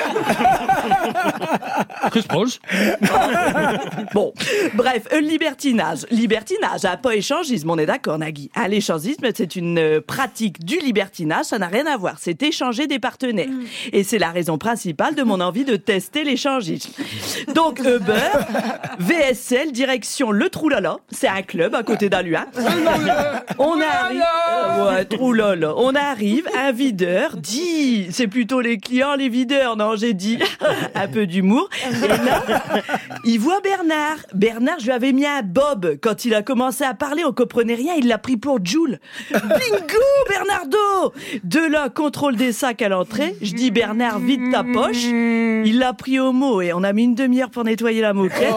Chris Prols. Bon, bref, libertinage. Libertinage, pas échangisme, on est d'accord, Nagui. L'échangisme, c'est une pratique du libertinage, ça n'a rien à voir. C'est échanger des partenaires. Et c'est la raison principale de mon envie de tester l'échangisme. Donc, Uber, VSL, direction Le Troulala. C'est un club à côté d'Aluin. On arrive, Troulala. On arrive, un videur dit, c'est plutôt les clients, les videurs, non, j'ai dit, un peu d'humour. Et là, il voit Bernard. Bernard, je lui avais mis un bob. Quand il a commencé à parler, on comprenait rien, il l'a pris pour Joule. Bingo, Bernardo! De là, contrôle des sacs à l'entrée. Je dis, Bernard, vide ta poche. Il l'a pris au mot et on a mis une demi-heure pour nettoyer la moquette.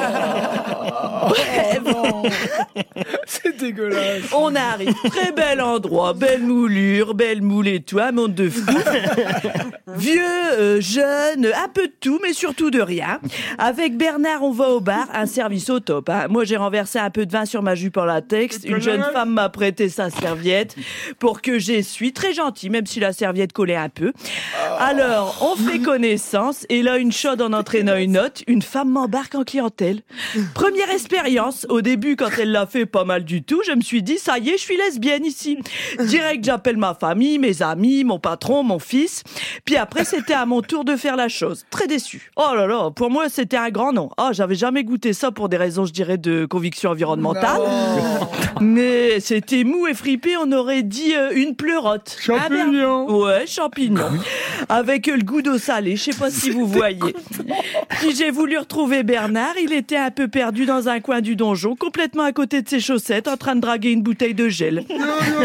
C'est dégueulasse. On arrive, très bel endroit, belle moulure, belle moule et tout, un monde de fou. Vieux, jeune, un peu de tout, mais surtout de rien. Avec Bernard, on va au bar, un service au top. Moi, j'ai renversé un peu de vin sur ma jupe en latex. Une jeune femme m'a prêté sa serviette pour que j'essuie. Très gentil, même si la serviette collait un peu. Alors, on fait connaissance, et là, une chaude en entraînant une autre, une femme m'embarque en clientèle. Première expérience. Au début, quand elle l'a fait pas mal du tout, je me suis dit, ça y est, je suis lesbienne ici. Direct, j'appelle ma famille, mes amis, mon patron, mon fils. Puis après, c'était à mon tour de faire la chose. Très déçu. Oh là là, pour moi, c'était un grand non. J'avais jamais goûté ça pour des raisons, je dirais, de conviction environnementale. Non. Mais c'était mou et fripé, on aurait dit une pleurote. Champignon. Ouais, champignon. Avec le goût d'eau salée, je sais pas si vous voyez. Puis j'ai voulu retrouver Bernard, il était un peu perdu dans un coin du donjon, complètement à côté de ses chaussettes, en train de draguer une bouteille de gel. Ouais.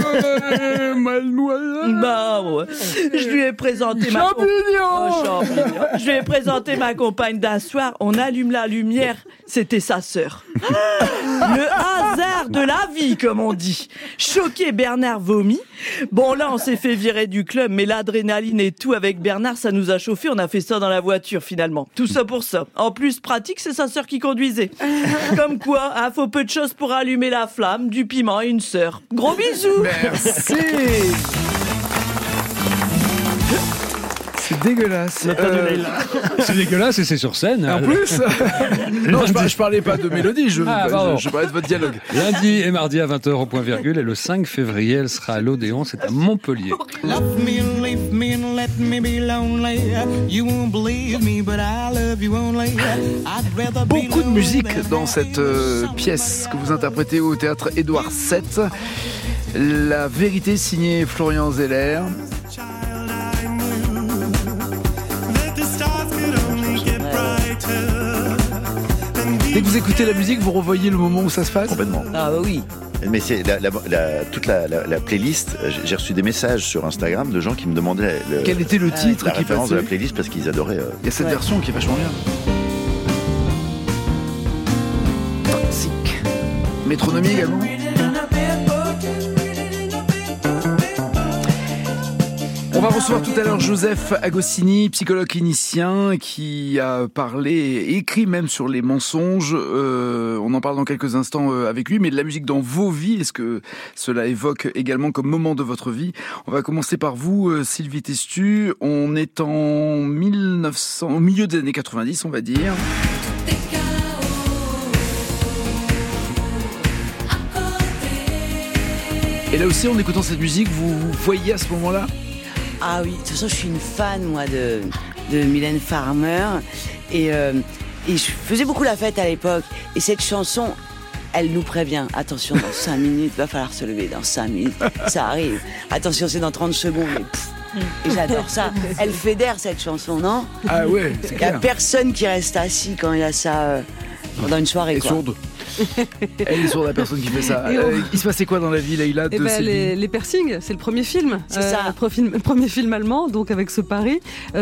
Je lui ai présenté Je lui ai présenté ma compagne d'un soir, on allume la lumière, c'était sa sœur. Le hasard de la vie, comme on dit. Choqué, Bernard vomit. Bon, là, on s'est fait virer du club, mais l'adrénaline et tout avec Bernard, ça nous a chauffé. On a fait ça dans la voiture, finalement. Tout ça pour ça. En plus, pratique, c'est sa sœur qui conduisait. Comme quoi, faut peu de choses pour allumer la flamme, du piment et une sœur. Gros bisous. Merci. C'est dégueulasse. C'est dégueulasse et c'est sur scène. En plus. Non, je parlais pas de mélodie, je parlais de votre dialogue. Lundi et mardi à 20h au point virgule, et le 5 février, elle sera à l'Odéon, c'est à Montpellier. Love me and leave me and let me be lonely. You won't believe me, but I love you only. I'd rather be Beaucoup de musique dans cette pièce que vous interprétez au théâtre Édouard VII. La vérité signée Florian Zeller. Dès que vous écoutez la musique, vous revoyez le moment où ça se passe ? Complètement. Ah oui. Mais c'est toute la playlist. J'ai reçu des messages sur Instagram de gens qui me demandaient quel était le titre la qui référence passait de la playlist parce qu'ils adoraient. Il y a cette version qui est vachement bien. Toxique. Métronomie également. On va recevoir tout à l'heure Joseph Agostini, psychologue clinicien, qui a parlé et écrit même sur les mensonges. On en parle dans quelques instants avec lui, mais de la musique dans vos vies, est-ce que cela évoque également comme moment de votre vie ? On va commencer par vous, Sylvie Testu. On est en 1900, au milieu des années 90, on va dire. Et là aussi, en écoutant cette musique, vous voyez à ce moment-là ? Ah oui, de toute façon, je suis une fan, moi, de Mylène Farmer. Et je faisais beaucoup la fête à l'époque. Et cette chanson, elle nous prévient. Attention, dans 5 minutes, va falloir se lever. Dans 5 minutes, ça arrive. Attention, c'est dans 30 secondes. Et j'adore ça. Elle fédère, cette chanson, non ? Ah ouais, c'est clair. Il n'y a personne qui reste assis quand il y a ça pendant une soirée. Et sourde. Elle est sourde, la personne qui fait ça. Il se passait quoi dans la vie, Leïla, de les piercings, c'est le premier film. C'est ça. Le premier film allemand, donc avec ce pari.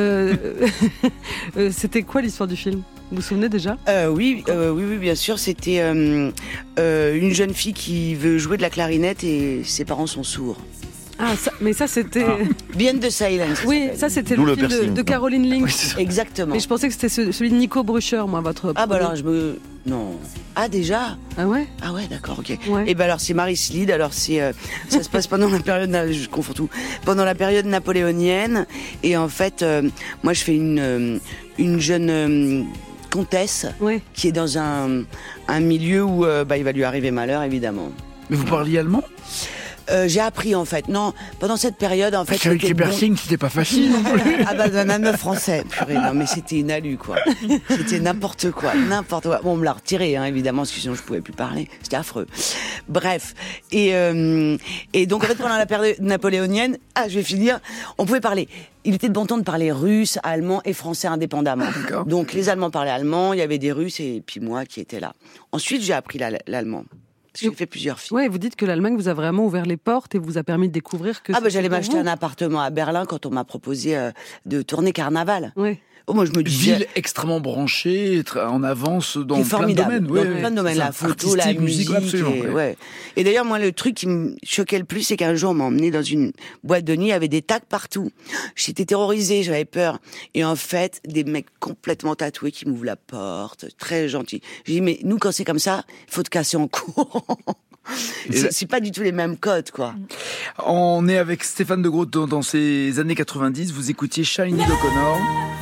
C'était quoi l'histoire du film ? Vous vous souvenez déjà ? Oui, bien sûr. C'était une jeune fille qui veut jouer de la clarinette et ses parents sont sourds. Ah, mais ça c'était... Beyond the Silence. Oui, ça c'était le film de Caroline Lynch. Oui, exactement. Mais je pensais que c'était celui de Nico Brucher, moi, votre... Ah bah alors, Non. Ah déjà ? Ah ouais ? Ah ouais, d'accord, ok. Ouais. Et ben alors c'est Marie Slid, alors ça se passe pendant la période, je confonds tout, pendant la période napoléonienne, et en fait, moi je fais une jeune... comtesse qui est dans un milieu où il va lui arriver malheur, évidemment. Mais vous parliez allemand ? J'ai appris en fait. Non, pendant cette période en fait. Avec les piercings, c'était pas facile non plus. Ah bah même français, purée. Non mais c'était une alu quoi. C'était n'importe quoi. Bon, on me l'a retiré évidemment parce que sinon je pouvais plus parler. C'était affreux. Bref. Et donc en fait pendant la période napoléonienne, je vais finir. On pouvait parler. Il était de bon ton de parler russe, allemand et français indépendamment. Donc les Allemands parlaient allemand, il y avait des Russes et puis moi qui étais là. Ensuite j'ai appris l'allemand. J'ai fait plusieurs films. Ouais, vous dites que l'Allemagne vous a vraiment ouvert les portes et vous a permis de découvrir que... j'allais m'acheter un appartement à Berlin quand on m'a proposé de tourner Carnaval. Oui. Moi, je me disais... Ville extrêmement branchée, en avance dans plein de domaines. Plein de domaines, la photo, la musique. Et d'ailleurs, moi, le truc qui me choquait le plus, c'est qu'un jour, on m'a emmené dans une boîte de nuit, il y avait des tags partout. J'étais terrorisée, j'avais peur. Et en fait, des mecs complètement tatoués qui m'ouvrent la porte, très gentils. J'ai dit, mais nous, quand c'est comme ça, il faut te casser en cours. C'est pas du tout les mêmes codes, quoi. On est avec Stéphane de Groot dans ces années 90. Vous écoutiez Shiny O'Connor.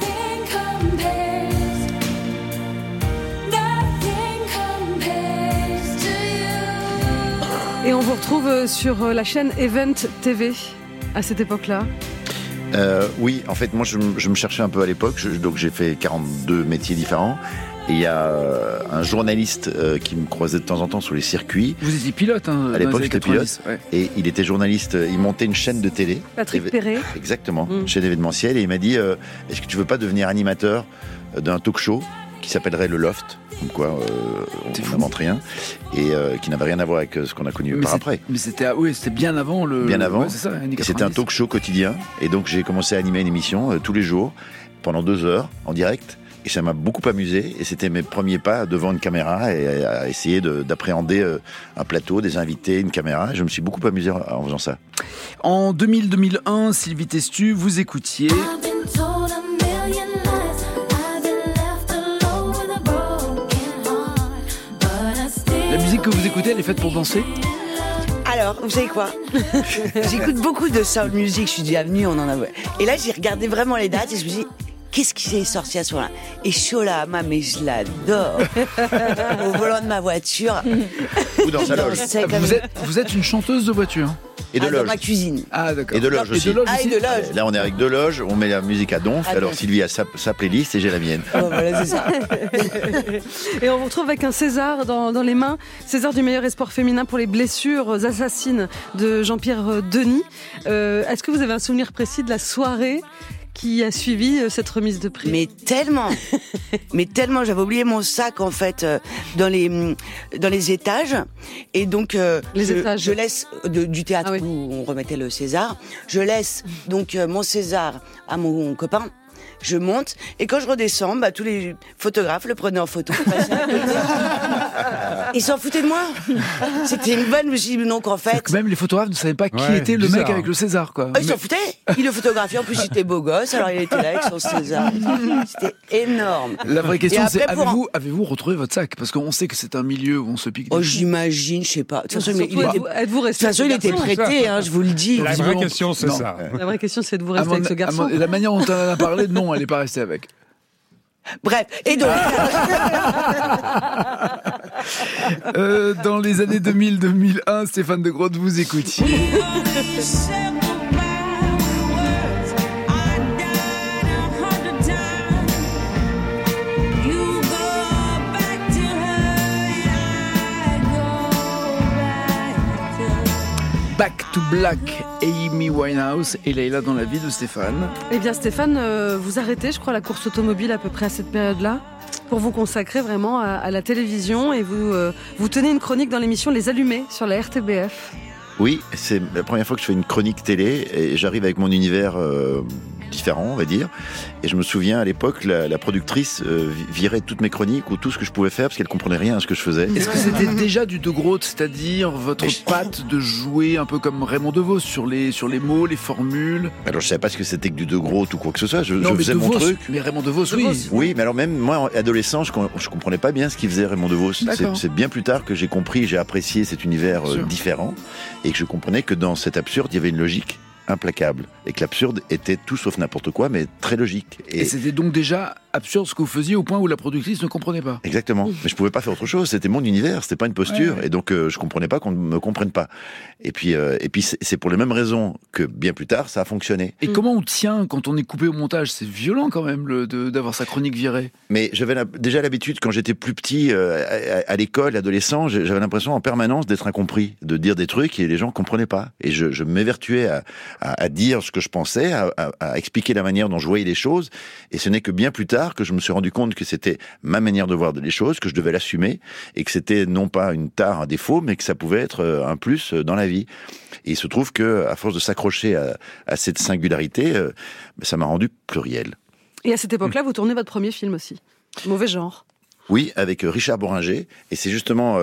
Et on vous retrouve sur la chaîne Event TV à cette époque-là. Oui, en fait, moi, je me cherchais un peu à l'époque, donc j'ai fait 42 métiers différents. Et il y a un journaliste qui me croisait de temps en temps sur les circuits. Vous étiez pilote, à l'époque, j'étais pilote. Ouais. Et il était journaliste. Il montait une chaîne de télé. Patrick Perret. Exactement, chaîne événementielle. Et il m'a dit est-ce que tu veux pas devenir animateur d'un talk show qui s'appellerait Le Loft, comme quoi on n'invente rien, et qui n'avait rien à voir avec ce qu'on a connu par après. Mais c'était bien avant le... Bien avant, c'est ça, et c'était un talk show quotidien, et donc j'ai commencé à animer une émission tous les jours, pendant 2 heures, en direct, et ça m'a beaucoup amusé, et c'était mes premiers pas devant une caméra, et à essayer d'appréhender un plateau, des invités, une caméra, et je me suis beaucoup amusé en faisant ça. En 2000-2001, Sylvie Testu, vous écoutiez... La musique que vous écoutez, elle est faite pour danser ? Alors, vous savez quoi ? J'écoute beaucoup de soul music, je suis déjà venue, on en a... Et là, j'ai regardé vraiment les dates et je me dis... Qu'est-ce qui s'est sorti à ce moment-là ? Et Shola Ama, mais je l'adore. Au volant de ma voiture. Ou dans sa loge. Vous êtes une chanteuse de voiture ? Et de loge. Dans ma cuisine. Ah, d'accord. Et de loge aussi. Et de loge. Là, on est avec 2 loges, on met la musique à donf. Alors, Sylvie a sa playlist et j'ai la mienne. Oh, voilà, c'est ça. Et on vous retrouve avec un César dans les mains. César du meilleur espoir féminin pour les blessures assassines de Jean-Pierre Denis. Est-ce que vous avez un souvenir précis de la soirée qui a suivi cette remise de prix? Mais tellement, j'avais oublié mon sac en fait dans les étages, et donc je laisse du théâtre où on remettait le César, je laisse donc mon César à mon copain. Je monte, et quand je redescends, tous les photographes le prenaient en photo. Ils s'en foutaient de moi. C'était une bonne, je me suis dit non, qu'en fait... Même les photographes ne savaient pas qui était le mec avec le César, quoi. Ils s'en foutaient. Ils le photographiaient, en plus il était beau gosse, alors il était là avec son César. C'était énorme. La vraie question, c'est avez-vous retrouvé votre sac? Parce qu'on sait que c'est un milieu où on se pique. Oh, j'imagine, je sais pas. De toute façon, il était prêté, je vous le dis. La vraie question, c'est ça. La vraie question, c'est de vous rester avec ce garçon. La manière dont on en a parlé, non, elle n'est pas restée avec. Bref, et donc... dans les années 2000-2001, Stéphane de Groot, vous écoutiez. Back to Black, Amy Winehouse et Leïla dans la vie de Stéphane. Eh bien Stéphane, vous arrêtez, je crois, la course automobile à peu près à cette période-là. pour vous consacrer vraiment à la télévision et vous tenez une chronique dans l'émission Les Allumés sur la RTBF. Oui, c'est la première fois que je fais une chronique télé et j'arrive avec mon univers différent, on va dire. Et je me souviens, à l'époque, la productrice virait toutes mes chroniques ou tout ce que je pouvais faire parce qu'elle comprenait rien à ce que je faisais. Est-ce que c'était déjà du De Groot, c'est-à-dire votre patte de jouer un peu comme Raymond DeVos sur les mots, les formules? Alors je savais pas ce que c'était que du De Groot ou quoi que ce soit. Je mais faisais mon truc. Mais Raymond DeVos, oui. Oui, mais alors même moi, adolescent, je comprenais pas bien ce qu'il faisait Raymond DeVos. C'est bien plus tard que j'ai compris, j'ai apprécié cet univers différent et que je comprenais que dans cet absurde, il y avait une logique implacable et que l'absurde était tout sauf n'importe quoi, mais très logique. Et c'était donc déjà absurde ce que vous faisiez au point où la productrice ne comprenait pas. Exactement. Mais je pouvais pas faire autre chose. C'était mon univers, c'était pas une posture. Ouais. Et donc je comprenais pas qu'on ne me comprenne pas. Et puis c'est pour les mêmes raisons que bien plus tard ça a fonctionné. Et comment on tient quand on est coupé au montage? C'est violent quand même d'avoir sa chronique virée. Mais j'avais déjà l'habitude quand j'étais plus petit à l'école, adolescent, j'avais l'impression en permanence d'être incompris, de dire des trucs et les gens comprenaient pas. Et je m'évertuais à dire ce que je pensais, à expliquer la manière dont je voyais les choses. Et ce n'est que bien plus tard que je me suis rendu compte que c'était ma manière de voir les choses, que je devais l'assumer, et que c'était non pas une tare, un défaut, mais que ça pouvait être un plus dans la vie. Et il se trouve que, à force de s'accrocher à cette singularité, ça m'a rendu pluriel. Et à cette époque-là, vous tournez votre premier film aussi, Mauvais genre. Oui, avec Richard Boringer, et c'est justement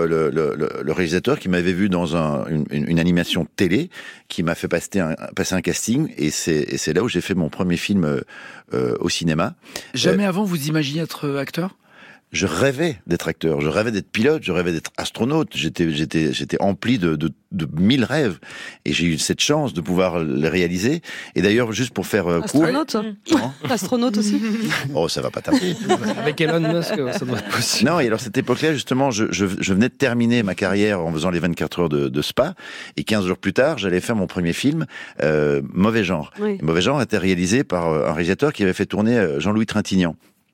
le réalisateur qui m'avait vu dans une animation télé, qui m'a fait passer un casting, et c'est là où j'ai fait mon premier film au cinéma. Jamais avant vous imaginiez être acteur ? Je rêvais d'être acteur, je rêvais d'être pilote, je rêvais d'être astronaute. J'étais empli de 1000 rêves, et j'ai eu cette chance de pouvoir les réaliser. Et d'ailleurs, juste pour faire astronaute, astronaute aussi. Oh, ça va pas taper. Avec Elon Musk, ça doit être possible. Non, et alors cette époque-là, justement, je venais de terminer ma carrière en faisant les 24 heures de Spa, et 15 jours plus tard, j'allais faire mon premier film, Mauvais genre. Oui. Mauvais genre a été réalisé par un réalisateur qui avait fait tourner Jean-Louis Trintignant.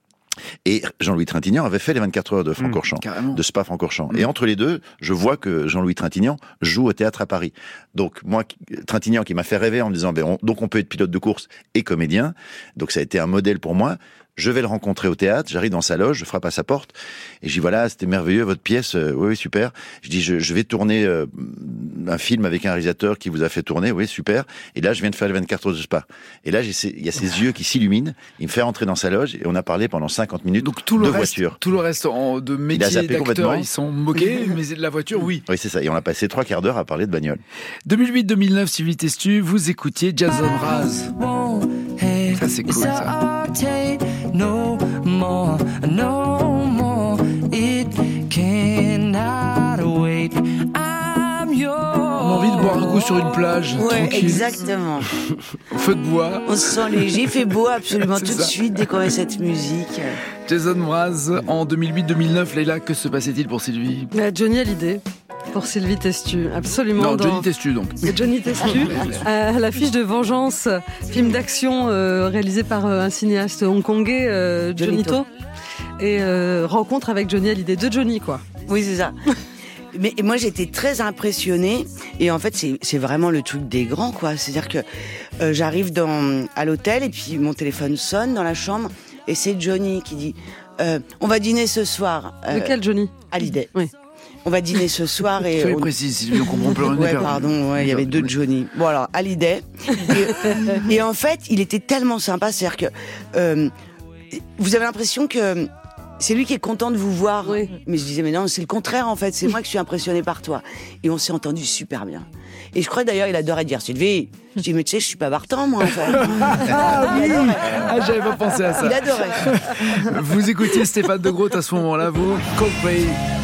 Et Jean-Louis Trintignant avait fait les 24 heures de Francorchamps, de Spa Francorchamps. Et entre les deux, je vois que Jean-Louis Trintignant joue au théâtre à Paris. Donc moi, Trintignant qui m'a fait rêver en me disant, donc on peut être pilote de course et comédien. Donc ça a été un modèle pour moi. Je vais le rencontrer au théâtre, j'arrive dans sa loge, je frappe à sa porte, et je dis voilà, c'était merveilleux votre pièce, oui super. Je dis je vais tourner un film avec un réalisateur qui vous a fait tourner, oui super. Et là je viens de faire les 24 heures de Spa. Et là il y a ses yeux qui s'illuminent, il me fait rentrer dans sa loge et on a parlé pendant 50 minutes. Donc tout le reste, voiture. Tout le reste de métier d'acteur, ils sont moqués, mais de la voiture, oui. Oui c'est ça, et on a passé 3 quarts d'heure à parler de bagnole. 2008-2009, Sylvie Testu, vous écoutiez Jason Mraz. Ça c'est cool ça. No more, it cannot wait. I'm yours. On a envie de boire un coup sur une plage, tranquille. Exactement. Feu de bois. On se sent léger, il fait beau absolument tout de suite dès qu'on met cette musique. Jason Mraz, en 2008-2009, Leïla, que se passait-il pour Sylvie ? Johnny Hallyday. Pour Sylvie Testu, absolument. Non, Johnny Testu donc. C'est Johnny Testu, à l'affiche de Vengeance, film d'action réalisé par un cinéaste hongkongais, Johnny To, et rencontre avec Johnny Hallyday, de Johnny quoi. Oui, c'est ça. Mais moi j'étais très impressionnée, et en fait c'est vraiment le truc des grands quoi. C'est-à-dire que j'arrive à l'hôtel et puis mon téléphone sonne dans la chambre et c'est Johnny qui dit on va dîner ce soir. Lequel Johnny ? Hallyday. Oui. On va dîner ce soir et... Soyez précis, Sylvie, on comprend plus rien. Ouais, pardon, il y avait 2 Johnny. Bon alors, Hallyday. Et en fait, il était tellement sympa, c'est-à-dire que vous avez l'impression que c'est lui qui est content de vous voir. Oui. Mais je disais, mais non, c'est le contraire en fait, c'est moi qui suis impressionnée par toi. Et on s'est entendu super bien. Et je crois d'ailleurs, il adorait dire, Sylvie, je dis, mais tu sais, je suis pas partant moi en fait. Ah oui, j'avais pas pensé à ça. Il adorait. Vous écoutiez Stéphane de Groot à ce moment-là, vous, Coldplay.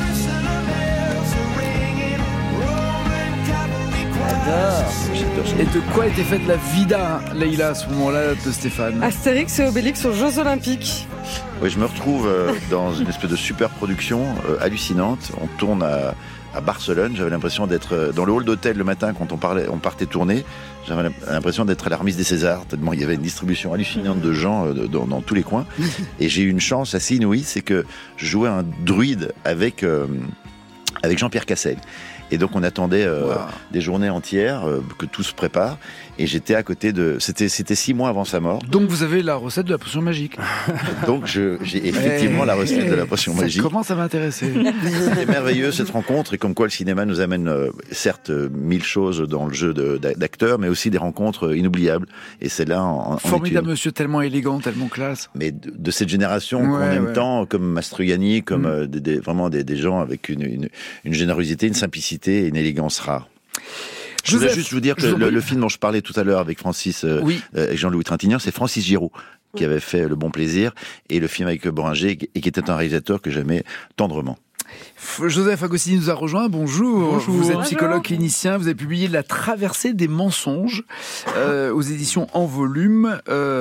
Et de quoi était faite la vida, Leïla, à ce moment-là, de Stéphane ? Astérix et Obélix aux Jeux Olympiques. Oui, je me retrouve dans une espèce de super production hallucinante. On tourne à Barcelone. J'avais l'impression d'être dans le hall d'hôtel le matin quand on partait tourner. J'avais l'impression d'être à la remise des Césars, tellement il y avait une distribution hallucinante de gens dans tous les coins. Et j'ai eu une chance assez inouïe, c'est que je jouais un druide avec avec Jean-Pierre Cassel. Et donc on attendait des journées entières que tout se prépare. Et j'étais à côté de... C'était 6 mois avant sa mort. Donc vous avez la recette de la potion magique. Donc j'ai effectivement la recette de la potion magique. Ça commence à m'intéresser. C'est merveilleux cette rencontre, et comme quoi le cinéma nous amène certes 1000 choses dans le jeu d'acteurs, mais aussi des rencontres inoubliables. Et c'est là formidable monsieur, tellement élégant, tellement classe. Mais de cette génération qu'on aime tant, comme Mastroianni, comme vraiment des gens avec une générosité, une simplicité et une élégance rare. Je voulais juste vous dire que le film dont je parlais tout à l'heure avec Francis et Jean-Louis Trintignant, c'est Francis Giraud qui avait fait Le Bon Plaisir, et le film avec Boringer, et qui était un réalisateur que j'aimais tendrement. Joseph Agostini nous a rejoint. Bonjour. Vous êtes psychologue clinicien. Vous avez publié La Traversée des mensonges aux éditions En Volume.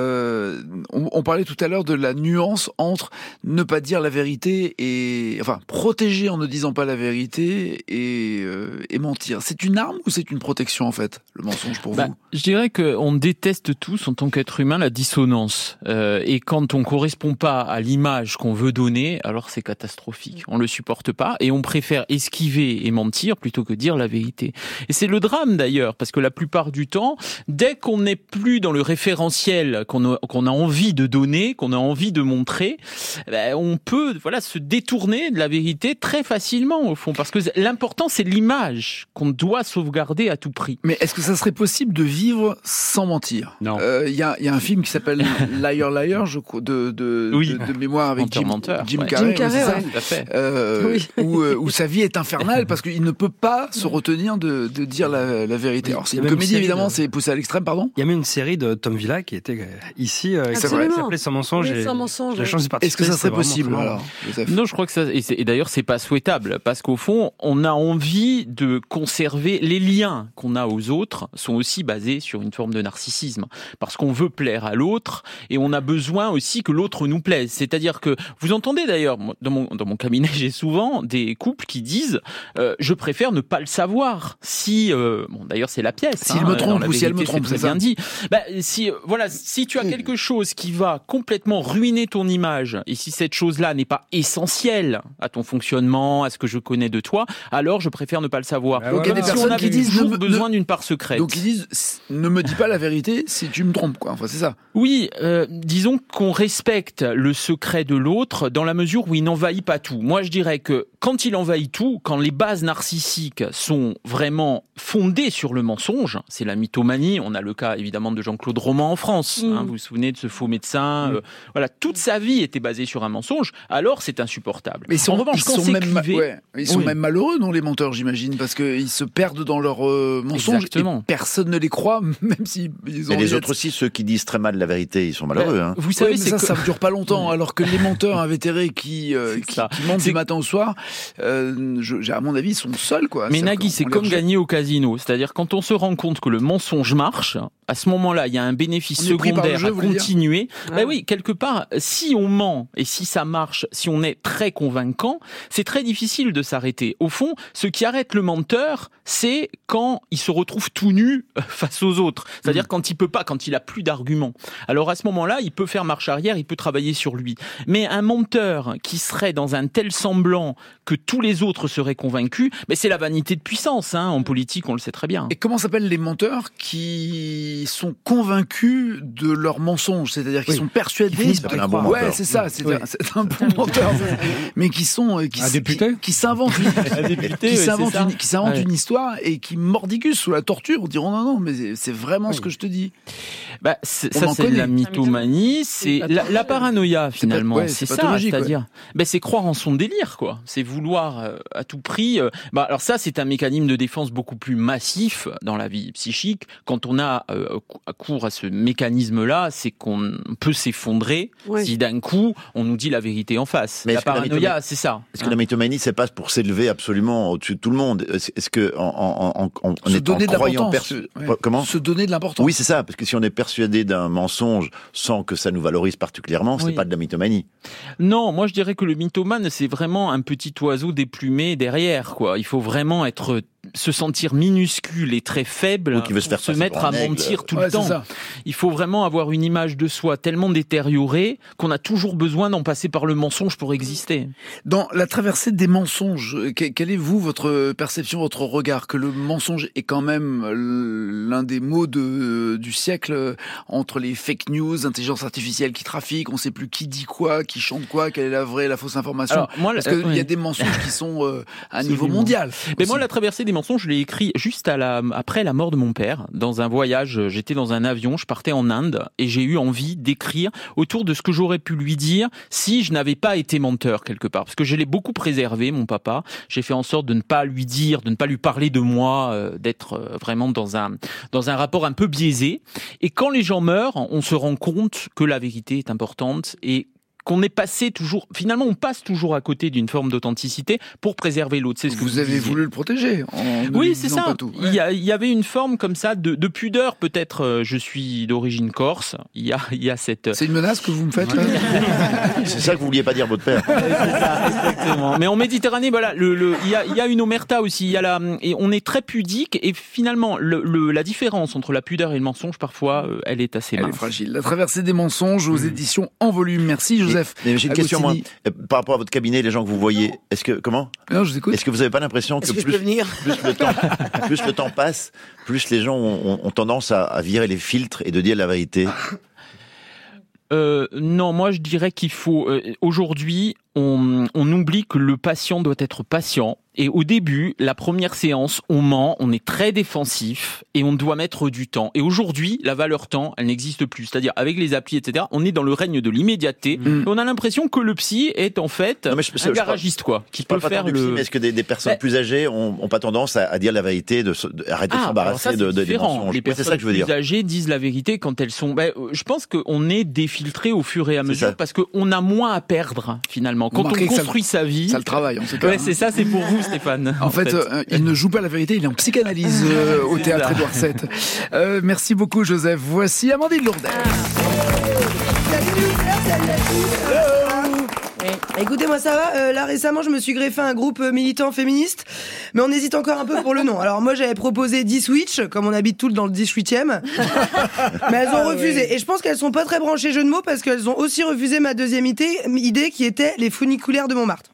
On parlait tout à l'heure de la nuance entre ne pas dire la vérité et protéger en ne disant pas la vérité et mentir. C'est une arme ou c'est une protection en fait, le mensonge pour vous? Je dirais qu'on déteste tous en tant qu'être humain la dissonance. Et quand on correspond pas à l'image qu'on veut donner, alors c'est catastrophique. On le supporte pas, et on préfère esquiver et mentir plutôt que dire la vérité. Et c'est le drame d'ailleurs, parce que la plupart du temps, dès qu'on n'est plus dans le référentiel qu'on a envie de donner, qu'on a envie de montrer, on peut se détourner de la vérité très facilement au fond, parce que l'important c'est l'image qu'on doit sauvegarder à tout prix. Mais est-ce que ça serait possible de vivre sans mentir? Non. Il y a un film qui s'appelle Liar Liar, je crois, de mémoire avec Jim Carrey. Jim Carrey, tout à fait. Où sa vie est infernale parce qu'il ne peut pas se retenir de dire la vérité. Alors c'est une comédie évidemment, c'est poussé à l'extrême, pardon. Il y a même une série de Tom Villa qui était ici, qui s'appelait Sans mensonge. La chance de participer. Est-ce que ça serait possible alors, Non, je crois que ça, et d'ailleurs c'est pas souhaitable, parce qu'au fond on a envie de conserver les liens qu'on a aux autres sont aussi basés sur une forme de narcissisme, parce qu'on veut plaire à l'autre et on a besoin aussi que l'autre nous plaise. C'est-à-dire que vous entendez d'ailleurs dans mon cabinet, j'ai souvent des couples qui disent je préfère ne pas le savoir. Si d'ailleurs c'est la pièce. S'il me trompe ou si elle me trompe, c'est bien dit. Si tu as quelque chose qui va complètement ruiner ton image, et si cette chose-là n'est pas essentielle à ton fonctionnement, à ce que je connais de toi, alors je préfère ne pas le savoir. Donc il y a des personnes qui disent besoin d'une part secrète. Donc ils disent ne me dis pas la vérité si tu me trompes, quoi. Enfin c'est ça. Oui, disons qu'on respecte le secret de l'autre dans la mesure où il n'envahit pas tout. Moi je dirais que quand il envahit tout, quand les bases narcissiques sont vraiment fondées sur le mensonge, c'est la mythomanie. On a le cas évidemment de Jean-Claude Roman en France. Vous vous souvenez de ce faux médecin toute sa vie était basée sur un mensonge. Alors c'est insupportable. Mais en revanche, ils sont même malheureux, non, les menteurs, j'imagine, parce qu'ils se perdent dans leur mensonge. Exactement. Et personne ne les croit, même si ils ont. Et les autres aussi, ceux qui disent très mal la vérité, ils sont malheureux. Vous savez, ça ne dure pas longtemps. Alors que les menteurs invétérés qui mentent du matin au soir, à mon avis, ils sont seuls, quoi. Mais Nagui, c'est comme gagner au casino. C'est-à-dire, quand on se rend compte que le mensonge marche, à ce moment-là, il y a un bénéfice secondaire à continuer. Oui, quelque part, si on ment et si ça marche, si on est très convaincant, c'est très difficile de s'arrêter. Au fond, ce qui arrête le menteur, c'est quand il se retrouve tout nu face aux autres. C'est-à-dire quand il peut pas, quand il a plus d'arguments. Alors à ce moment-là, il peut faire marche arrière, il peut travailler sur lui. Mais un menteur qui serait dans un tel semblant que tous les autres seraient convaincus, mais c'est la vanité de puissance. En politique, on le sait très bien. Et comment s'appellent les menteurs qui sont convaincus de leur mensonge, c'est-à-dire qu'ils sont persuadés. C'est un bon menteur. C'est ça. C'est un bon menteur, mais qui s'inventent une histoire et qui mordicusent sous la torture en disant non, mais c'est vraiment ce que je te dis. Ça c'est de la mythomanie, c'est la paranoïa finalement. C'est ça, c'est-à-dire, c'est croire en son délire, quoi. C'est vouloir à tout prix. Alors ça, c'est un mécanisme de défense beaucoup plus massif dans la vie psychique. Quand on a cours à ce mécanisme-là, c'est qu'on peut s'effondrer si d'un coup on nous dit la vérité en face. Mais la paranoïa, c'est ça. Est-ce que la mythomanie, c'est pas pour s'élever absolument au-dessus de tout le monde? Est-ce que en étant croyant comment se donner de l'importance? Oui, c'est ça. Parce que si on est persuadé d'un mensonge sans que ça nous valorise particulièrement, c'est pas de la mythomanie. Non, moi je dirais que le mythomane, c'est vraiment un petit oiseau déplumé derrière, quoi. Il faut vraiment être se sentir minuscule et très faible qui veut se mettre à mentir tout le temps. Il faut vraiment avoir une image de soi tellement détériorée qu'on a toujours besoin d'en passer par le mensonge pour exister. Dans la traversée des mensonges, quelle est votre perception, votre regard, que le mensonge est quand même l'un des mots du siècle, entre les fake news, intelligence artificielle qui trafique, on ne sait plus qui dit quoi, qui chante quoi, quelle est la vraie, la fausse information. Alors, moi, parce qu'il y a des mensonges qui sont à niveau mondial. Mais moi, la traversée des mensonges, je l'ai écrit juste après la mort de mon père, dans un voyage. J'étais dans un avion, je partais en Inde et j'ai eu envie d'écrire autour de ce que j'aurais pu lui dire si je n'avais pas été menteur quelque part. Parce que je l'ai beaucoup préservé, mon papa. J'ai fait en sorte de ne pas lui dire, de ne pas lui parler de moi, d'être vraiment dans un rapport un peu biaisé. Et quand les gens meurent, on se rend compte que la vérité est importante et qu'on est passé toujours, finalement on passe toujours à côté d'une forme d'authenticité pour préserver l'autre. C'est ce que vous avez voulu le protéger. Oui, c'est ça. Il y avait une forme comme ça de pudeur. Peut-être, je suis d'origine corse. Il y a cette. C'est une menace que vous me faites là. C'est ça que vous vouliez pas dire votre père. C'est ça, exactement. Mais en Méditerranée, voilà, il y a une omerta aussi. Et on est très pudique. Et finalement, la différence entre la pudeur et le mensonge, parfois, elle est assez mince. Elle est fragile. La traversée des mensonges aux éditions En Volume. Merci. Joseph. Mais j'ai une question, moi. Par rapport à votre cabinet, les gens que vous voyez, Non, je vous écoute. Est-ce que vous n'avez pas l'impression que plus le temps passe, plus les gens ont tendance à virer les filtres et de dire la vérité? Non, moi je dirais qu'il faut aujourd'hui on oublie que le patient doit être patient. Et au début, la première séance, on ment, on est très défensif et on doit mettre du temps. Et aujourd'hui, la valeur temps, elle n'existe plus. C'est-à-dire, avec les applis, etc., on est dans le règne de l'immédiateté. Et on a l'impression que le psy est en fait un garagiste, quoi, qui peut faire le... Psy, mais est-ce que des personnes plus âgées ont pas tendance à dire la vérité, arrêter de s'embarrasser des mensonges? Les personnes plus âgées disent la vérité quand elles sont... je pense qu'on est défiltré au fur et à mesure parce qu'on a moins à perdre, finalement. Quand on construit sa vie... Ça le travaille, en tout cas. Ouais, c'est ça, c'est pour vous, Stéphane. En fait, il ne joue pas la vérité, il est en psychanalyse au théâtre Édouard VII. Merci beaucoup, Joseph. Voici Amandine Lourdes. Écoutez, moi ça va, là récemment je me suis greffé à un groupe militant féministe, mais on hésite encore un peu pour le nom. Alors moi j'avais proposé 10 Switch, comme on habite tous dans le 18e, mais elles ont refusé. Et je pense qu'elles sont pas très branchées jeu de mots parce qu'elles ont aussi refusé ma deuxième idée qui était les funiculaires de Montmartre.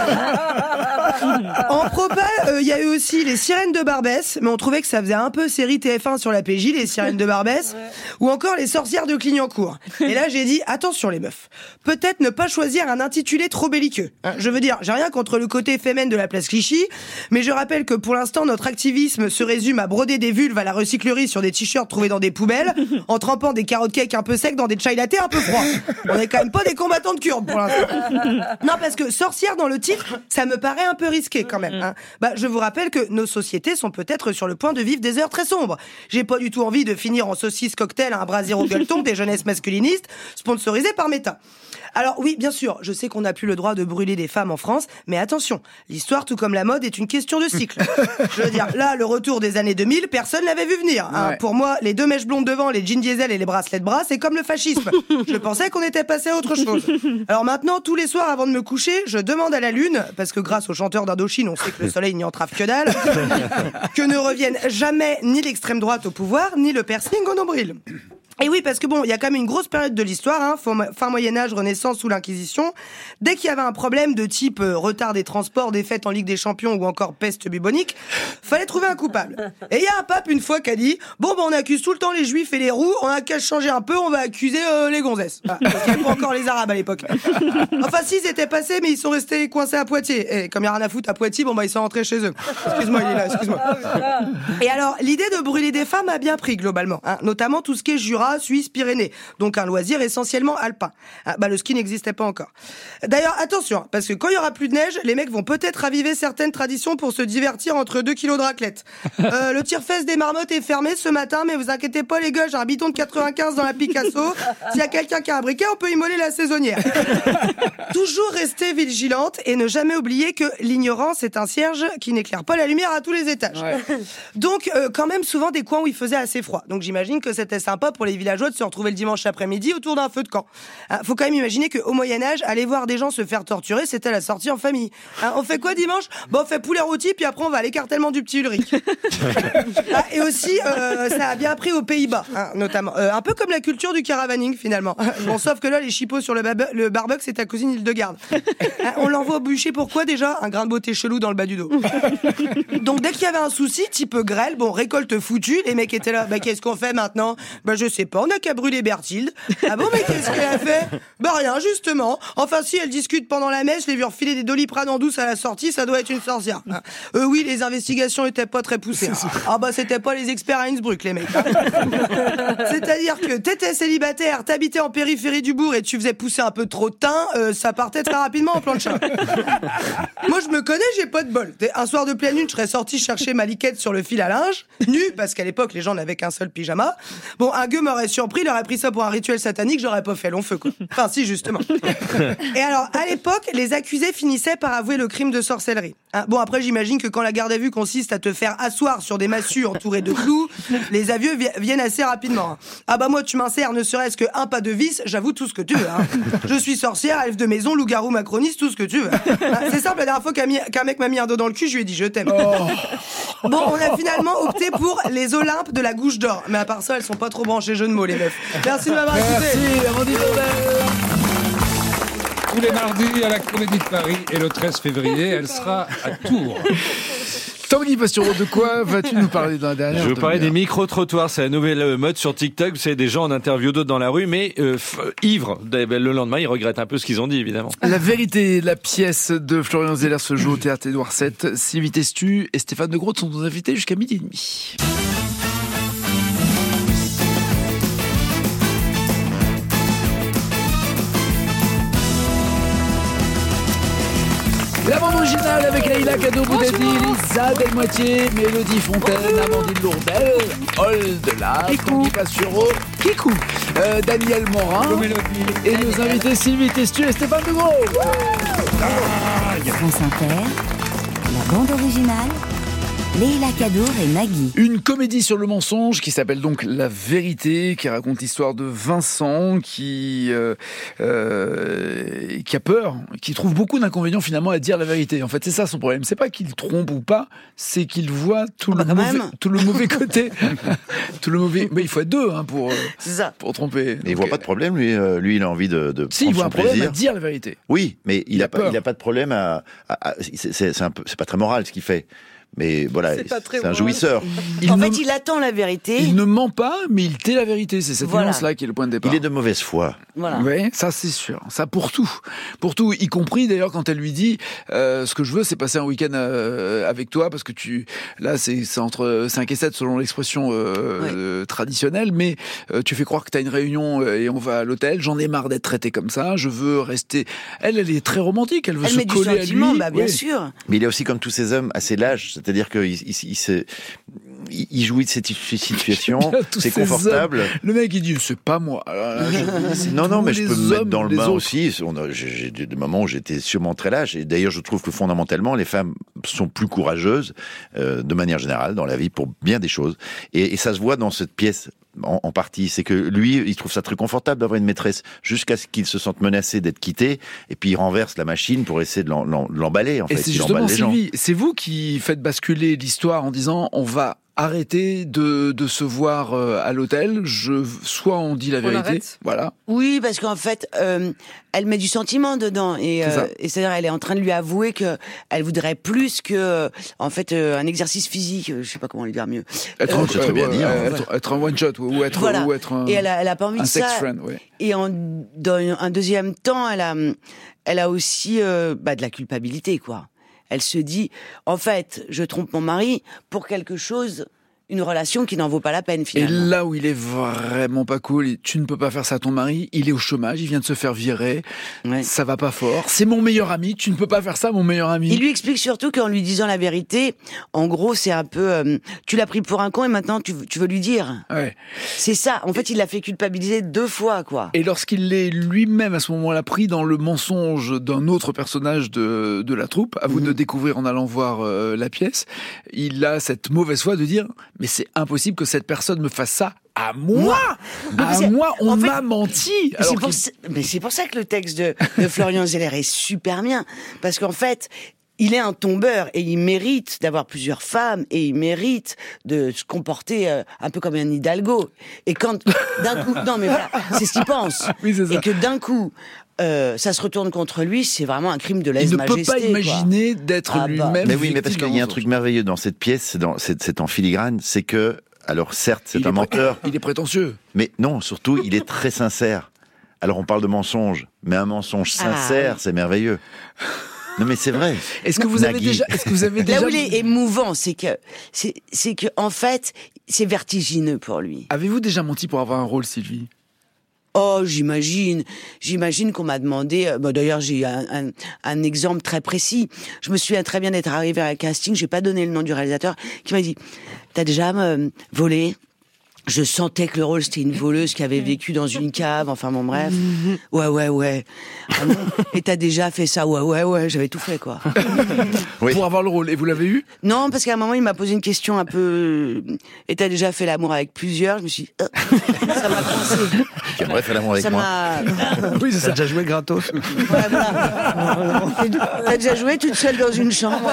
En propal, il y a eu aussi les sirènes de Barbès, mais on trouvait que ça faisait un peu série TF1 sur la PJ, les sirènes de Barbès, ou encore les sorcières de Clignancourt. Et là j'ai dit, attention les meufs, peut-être ne pas choisir un intitulé trop belliqueux. Je veux dire, j'ai rien contre le côté féminin de la place Clichy, mais je rappelle que pour l'instant, notre activisme se résume à broder des vulves à la recyclerie sur des t-shirts trouvés dans des poubelles, en trempant des carottes cake un peu secs dans des chai latte un peu froids. On est quand même pas des combattants de Kurdes pour l'instant. Non, parce que sorcière dans le titre, ça me paraît un peu risqué quand même. Je vous rappelle que nos sociétés sont peut-être sur le point de vivre des heures très sombres. J'ai pas du tout envie de finir en saucisse cocktail à un brasier au gueuleton des jeunesses masculinistes, sponsorisées par Meta. Alors oui, bien sûr, je sais qu'on n'a plus le droit de brûler des femmes en France, mais attention, l'histoire, tout comme la mode, est une question de cycle. Je veux dire, là, le retour des années 2000, personne l'avait vu venir. Ouais. Pour moi, les 2 mèches blondes devant, les jeans diesel et les bracelets de bras, c'est comme le fascisme. Je pensais qu'on était passé à autre chose. Alors maintenant, tous les soirs avant de me coucher, je demande à la lune, parce que grâce aux chanteurs d'Indochine, on sait que le soleil n'y entrave que dalle, que ne reviennent jamais ni l'extrême droite au pouvoir, ni le piercing au nombril. Et oui, parce que bon, il y a quand même une grosse période de l'histoire, fin Moyen-Âge, Renaissance ou l'Inquisition. Dès qu'il y avait un problème de type retard des transports, défaite en Ligue des Champions ou encore peste bubonique, fallait trouver un coupable. Et il y a un pape une fois qui a dit, on accuse tout le temps les juifs et les roux, on a qu'à changer un peu, on va accuser les gonzesses. Parce qu'il n'y avait pas encore les arabes à l'époque. Enfin si, ils étaient passés, mais ils sont restés coincés à Poitiers. Et comme il n'y a rien à foutre à Poitiers, ils sont rentrés chez eux. Excuse-moi, il est là, excuse-moi. Et alors, l'idée de brûler des femmes a bien pris globalement, notamment tout ce qui est Jura, Suisse, Pyrénées, donc un loisir essentiellement alpin. Le ski n'existait pas encore. D'ailleurs, attention, parce que quand il y aura plus de neige, les mecs vont peut-être raviver certaines traditions pour se divertir entre 2 kilos de raclette. Le tire-fesse des marmottes est fermé ce matin, mais vous inquiétez pas les gars, j'ai un bidon de 95 dans la Picasso. S'il y a quelqu'un qui a un briquet, on peut immoler la saisonnière. Tout toujours rester vigilante et ne jamais oublier que l'ignorance est un cierge qui n'éclaire pas la lumière à tous les étages. Ouais. Donc, quand même, souvent des coins où il faisait assez froid. Donc, j'imagine que c'était sympa pour les villageois de se retrouver le dimanche après-midi autour d'un feu de camp. Faut quand même imaginer qu'au Moyen-Âge, aller voir des gens se faire torturer, c'était la sortie en famille. On fait quoi dimanche ? Bon, on fait poulet rôti, puis après, on va à l'écartèlement du petit Ulrich. Et aussi, ça a bien pris aux Pays-Bas, notamment. Un peu comme la culture du caravaning, finalement. Bon, sauf que là, les chipots sur le barbecue, c'est ta cousine Hildegarde. On l'envoie au bûcher, pourquoi déjà ? Un grain de beauté chelou dans le bas du dos. Donc, dès qu'il y avait un souci, type grêle, bon, récolte foutue, les mecs étaient là, qu'est-ce qu'on fait maintenant ? Je sais pas, on a qu'à brûler Berthilde. Ah bon, mais qu'est-ce qu'elle a fait ? Rien, justement. Enfin, si, elle discute pendant la messe, je l'ai vu refiler des Doliprane en douce à la sortie, ça doit être une sorcière. Oui, les investigations étaient pas très poussées. C'était pas les experts à Innsbruck, les mecs. C'est-à-dire que t'étais célibataire, t'habitais en périphérie du bourg et tu faisais pousser un peu trop de thym, ça partait très rapidement en plancha. Moi, je me connais, j'ai pas de bol. Un soir de pleine lune, je serais sorti chercher ma liquette sur le fil à linge, nu, parce qu'à l'époque, les gens n'avaient qu'un seul pyjama. Bon, un gueux m'aurait surpris, il aurait pris ça pour un rituel satanique, j'aurais pas fait long feu, quoi. Enfin, si, justement. Et alors, à l'époque, les accusés finissaient par avouer le crime de sorcellerie. Bon, après, j'imagine que quand la garde à vue consiste à te faire asseoir sur des massues entourées de clous, les aveux viennent assez rapidement. Moi, tu m'insères ne serait-ce qu'un pas de vis, j'avoue tout ce que tu veux. Je suis sorcière, elfe de maison, loup-garou macroniste, tout ce que tu veux. C'est simple, la dernière fois qu'un mec m'a mis un dos dans le cul, je lui ai dit je t'aime. Bon, on a finalement opté pour les Olympes de la Gouche d'Or. Mais à part ça, elles sont pas trop branchées jeux de mots, les meufs. Merci de m'avoir écouté. Merci, Amandine Lourdel. Tous les mardis à la Comédie de Paris et le 13 février, elle sera à Tours. Tanguy Pastureau, de quoi vas-tu nous parler dans la dernière ? Je veux parler des micro-trottoirs. C'est la nouvelle mode sur TikTok. C'est des gens en interview d'autres dans la rue, mais ivres. Le lendemain, ils regrettent un peu ce qu'ils ont dit, évidemment. La vérité, la pièce de Florian Zeller se joue au Théâtre Édouard VII. Sylvie Testu et Stéphane de Groot sont nos invités jusqu'à 12h30. La bande originale avec Leïla Kado-Boudadi, Lisa Delmoitier, Mélodie Fontaine, Amandine Lourdel, Oldelaf, Tanguy Pastureau, Kikou, Daniel Morin et nos invités Sylvie Testu et Stéphane de Gros. France Inter, la bande originale, Leïla Kadour et Nagui. Une comédie sur le mensonge qui s'appelle donc La Vérité, qui raconte l'histoire de Vincent qui a peur, qui trouve beaucoup d'inconvénients finalement à dire la vérité. En fait, c'est ça son problème. C'est pas qu'il trompe ou pas, c'est qu'il voit tout le mauvais côté. Tout le mauvais. Mais il faut être deux pour tromper. Mais il voit pas de problème, lui il a envie de si, prendre il voit son un problème plaisir. à dire la vérité. Oui, mais il a pas de problème c'est pas très moral ce qu'il fait. Mais voilà, c'est un jouisseur. En fait, il attend la vérité. Il ne ment pas, mais il tait la vérité. C'est cette nuance-là qui est le point de départ. Il est de mauvaise foi. Voilà. Oui, ça c'est sûr. Ça pour tout. Pour tout, y compris d'ailleurs quand elle lui dit ce que je veux, c'est passer un week-end avec toi, parce que là c'est entre 5 et 7 selon l'expression traditionnelle, mais tu fais croire que t'as une réunion et on va à l'hôtel. J'en ai marre d'être traité comme ça. Je veux rester... Elle est très romantique. Elle veut se coller à lui. Bien sûr. Mais il est aussi comme tous ces hommes assez lâches. C'est-à-dire qu'il il jouit de cette situation, c'est confortable. Le mec il dit c'est pas moi. Non, mais je peux me mettre dans le bain aussi. J'ai des moments où j'étais sûrement très lâche. Et d'ailleurs, je trouve que fondamentalement, les femmes sont plus courageuses de manière générale dans la vie pour bien des choses. Et ça se voit dans cette pièce. En partie, c'est que lui, il trouve ça très confortable d'avoir une maîtresse jusqu'à ce qu'il se sente menacé d'être quitté, et puis il renverse la machine pour essayer de l'emballer. En fait, et c'est justement, Sylvie, c'est vous qui faites basculer l'histoire en disant on va arrêter de se voir à l'hôtel. Soit on dit la vérité, voilà. Oui, parce qu'en fait, elle met du sentiment dedans, et c'est-à-dire elle est en train de lui avouer que elle voudrait plus que, en fait, un exercice physique. Je sais pas comment le dire mieux. Être un one shot ou être un. Et elle a pas envie de ça. Friend, ouais. Et dans un deuxième temps, elle a aussi de la culpabilité, quoi. Elle se dit, en fait, je trompe mon mari pour quelque chose une relation qui n'en vaut pas la peine finalement. Et là où il est vraiment pas cool, tu ne peux pas faire ça à ton mari, il est au chômage, il vient de se faire virer, ça va pas fort, c'est mon meilleur ami, tu ne peux pas faire ça mon meilleur ami. Il lui explique surtout qu'en lui disant la vérité, en gros c'est un peu, tu l'as pris pour un con et maintenant tu veux lui dire. Ouais. C'est ça, en fait il l'a fait culpabiliser 2 fois quoi. Et lorsqu'il est lui-même à ce moment-là pris dans le mensonge d'un autre personnage de la troupe, à vous de découvrir en allant voir la pièce, il a cette mauvaise foi de dire mais c'est impossible que cette personne me fasse ça à moi. Moi, on m'a menti. Mais c'est pour ça que le texte de Florian Zeller est super bien, parce qu'en fait, il est un tombeur et il mérite d'avoir plusieurs femmes et il mérite de se comporter un peu comme un Hidalgo. Et quand d'un coup, non mais voilà, c'est ce qu'il pense. Oui, c'est ça. Et que d'un coup, ça se retourne contre lui, c'est vraiment un crime de lèse-majesté. Il ne peut pas imaginer d'être lui-même. Mais oui, mais parce qu'il y a un truc merveilleux dans cette pièce, c'est en filigrane, c'est que, alors certes, c'est un menteur. Il est prétentieux. Mais non, surtout, il est très sincère. Alors on parle de mensonge, mais un mensonge sincère, c'est merveilleux. Non mais c'est vrai. Est-ce que vous avez déjà Là où il est émouvant, c'est que en fait, c'est vertigineux pour lui. Avez-vous déjà menti pour avoir un rôle, Sylvie ? Oh, j'imagine qu'on m'a demandé. D'ailleurs, j'ai un exemple très précis. Je me souviens très bien d'être arrivée à un casting. J'ai pas donné le nom du réalisateur, qui m'a dit "T'as déjà volé?" Je sentais que le rôle c'était une voleuse qui avait vécu dans une cave. Enfin bon, bref. Ouais. Ah bon, et t'as déjà fait ça? Ouais. J'avais tout fait quoi. Oui. Pour avoir le rôle. Et vous l'avez eu? Non, parce qu'à un moment il m'a posé une question un peu. Et t'as déjà fait l'amour avec plusieurs? Je me suis dit, ça m'a pensé. Tu aimerais faire l'amour avec moi? Oui, c'est ça. T'as déjà joué gratos? Ouais, voilà. T'as déjà joué toute seule dans une chambre?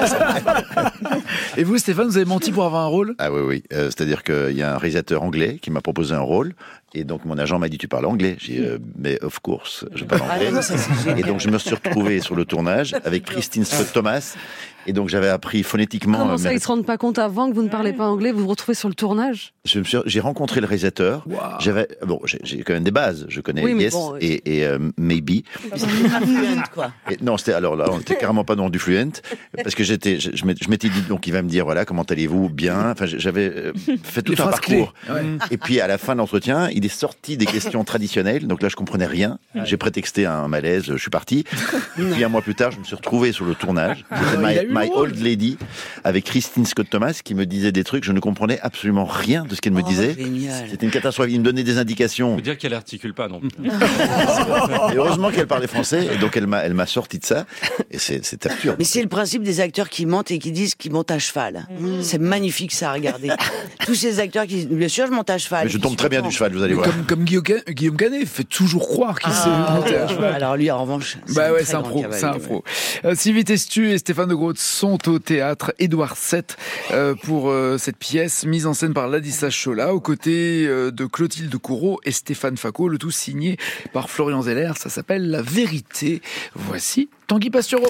Et vous, Stéphane, vous avez menti pour avoir un rôle? Ah oui. C'est-à-dire qu'il y a un réalisateur anglais qui m'a proposé un rôle. Et donc mon agent m'a dit tu parles anglais. J'ai dit mais of course, je parle anglais. Et donc je me suis retrouvé sur le tournage avec Christine Scott Thomas. Et donc j'avais appris phonétiquement. Comment ça, ils se rendent pas compte avant que vous ne parlez pas anglais, vous vous retrouvez sur le tournage? J'ai rencontré le réalisateur. Wow. J'ai quand même des bases. Je connais Yes et Maybe. Quoi. Et non, on était carrément pas dans du fluent parce que je m'étais dit donc il va me dire voilà comment allez-vous bien. Enfin j'avais fait tout un parcours. Ouais. Et puis à la fin de l'entretien, il est sorti des questions traditionnelles. Donc là je comprenais rien. Ouais. J'ai prétexté un malaise. Je suis parti. Puis un mois plus tard, je me suis retrouvé sur le tournage. My Old Lady, avec Christine Scott Thomas, qui me disait des trucs, je ne comprenais absolument rien de ce qu'elle me disait. Génial. C'était une catastrophe, il me donnait des indications. Faut dire qu'elle articule pas non plus. Et heureusement qu'elle parlait français, et donc elle m'a sorti de ça, et c'est absurde. Mais c'est le principe des acteurs qui mentent et qui disent qu'ils montent à cheval. C'est magnifique ça à regarder. Tous ces acteurs qui disent, bien sûr je monte à cheval. Mais je tombe très bien du cheval, vous allez voir. Comme Guillaume Canet fait toujours croire qu'il sait monter à cheval. Alors lui en revanche, c'est un pro. Sylvie Testu et Stéphane de Groot sont au théâtre Édouard VII pour cette pièce mise en scène par Ladislas Chola aux côtés de Clotilde Courreau et Stéphane Facot, le tout signé par Florian Zeller. Ça s'appelle La Vérité. Voici Tanguy Pastureau.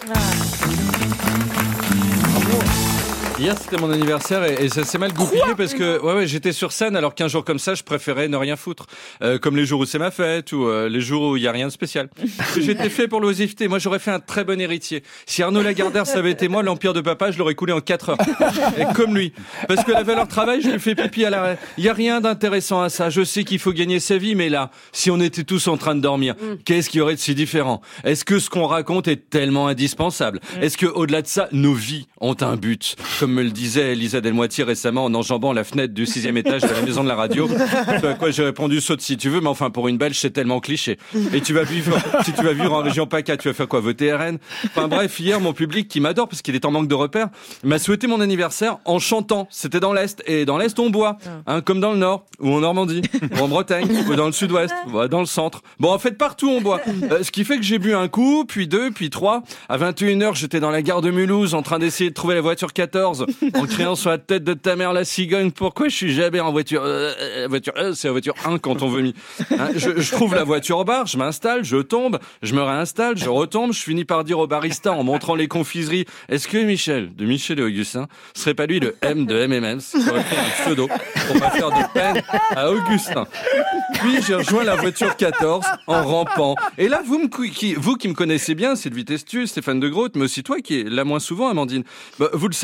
Hier, c'était mon anniversaire et ça s'est mal goupillé parce que j'étais sur scène alors qu'un jour comme ça, je préférais ne rien foutre. Comme les jours où c'est ma fête ou les jours où il y a rien de spécial. J'étais fait pour l'oisiveté. Moi, j'aurais fait un très bon héritier. Si Arnaud Lagardère savait été moi, l'empire de papa, je l'aurais coulé en 4 heures. Et comme lui. Parce que la valeur travail, je lui fais pipi à l'arrêt. Il y a rien d'intéressant à ça. Je sais qu'il faut gagner sa vie, mais là, si on était tous en train de dormir, qu'est-ce qu'il y aurait de si différent? Est-ce que ce qu'on raconte est tellement indispensable? Est-ce que, au-delà de ça, nos vies ont un but? Comme me le disait Elisa Delmoitier récemment en enjambant la fenêtre du 6e étage de la maison de la radio. À quoi j'ai répondu, saute si tu veux, mais enfin, pour une Belge, c'est tellement cliché. Et si tu vas vivre en région PACA, tu vas faire quoi? Voter RN? Enfin bref, hier, mon public qui m'adore parce qu'il est en manque de repères, m'a souhaité mon anniversaire en chantant. C'était dans l'Est. Et dans l'Est, on boit. Comme dans le Nord, ou en Normandie, ou en Bretagne, ou dans le Sud-Ouest, ou dans le Centre. Bon, en fait, partout, on boit. Ce qui fait que j'ai bu un coup, puis 2, puis 3. À 21h, j'étais dans la gare de Mulhouse en train d'essayer de trouver la voiture 14 en criant sur la tête de ta mère la cigogne. Pourquoi je suis jamais en voiture? C'est la voiture 1 quand on vomit. Je trouve la voiture au bar, je m'installe, je tombe, je me réinstalle, je retombe, je finis par dire au barista en montrant les confiseries, est-ce que Michel et Augustin serait pas lui le M de M&M's qui aurait pris un pseudo pour pas faire de peine à Augustin? Puis j'ai rejoint la voiture 14 en rampant. Et là, vous qui me connaissez bien, Sylvie Testu, Stéphane de Groot, mais aussi toi qui es là moins souvent, Amandine, vous le savez,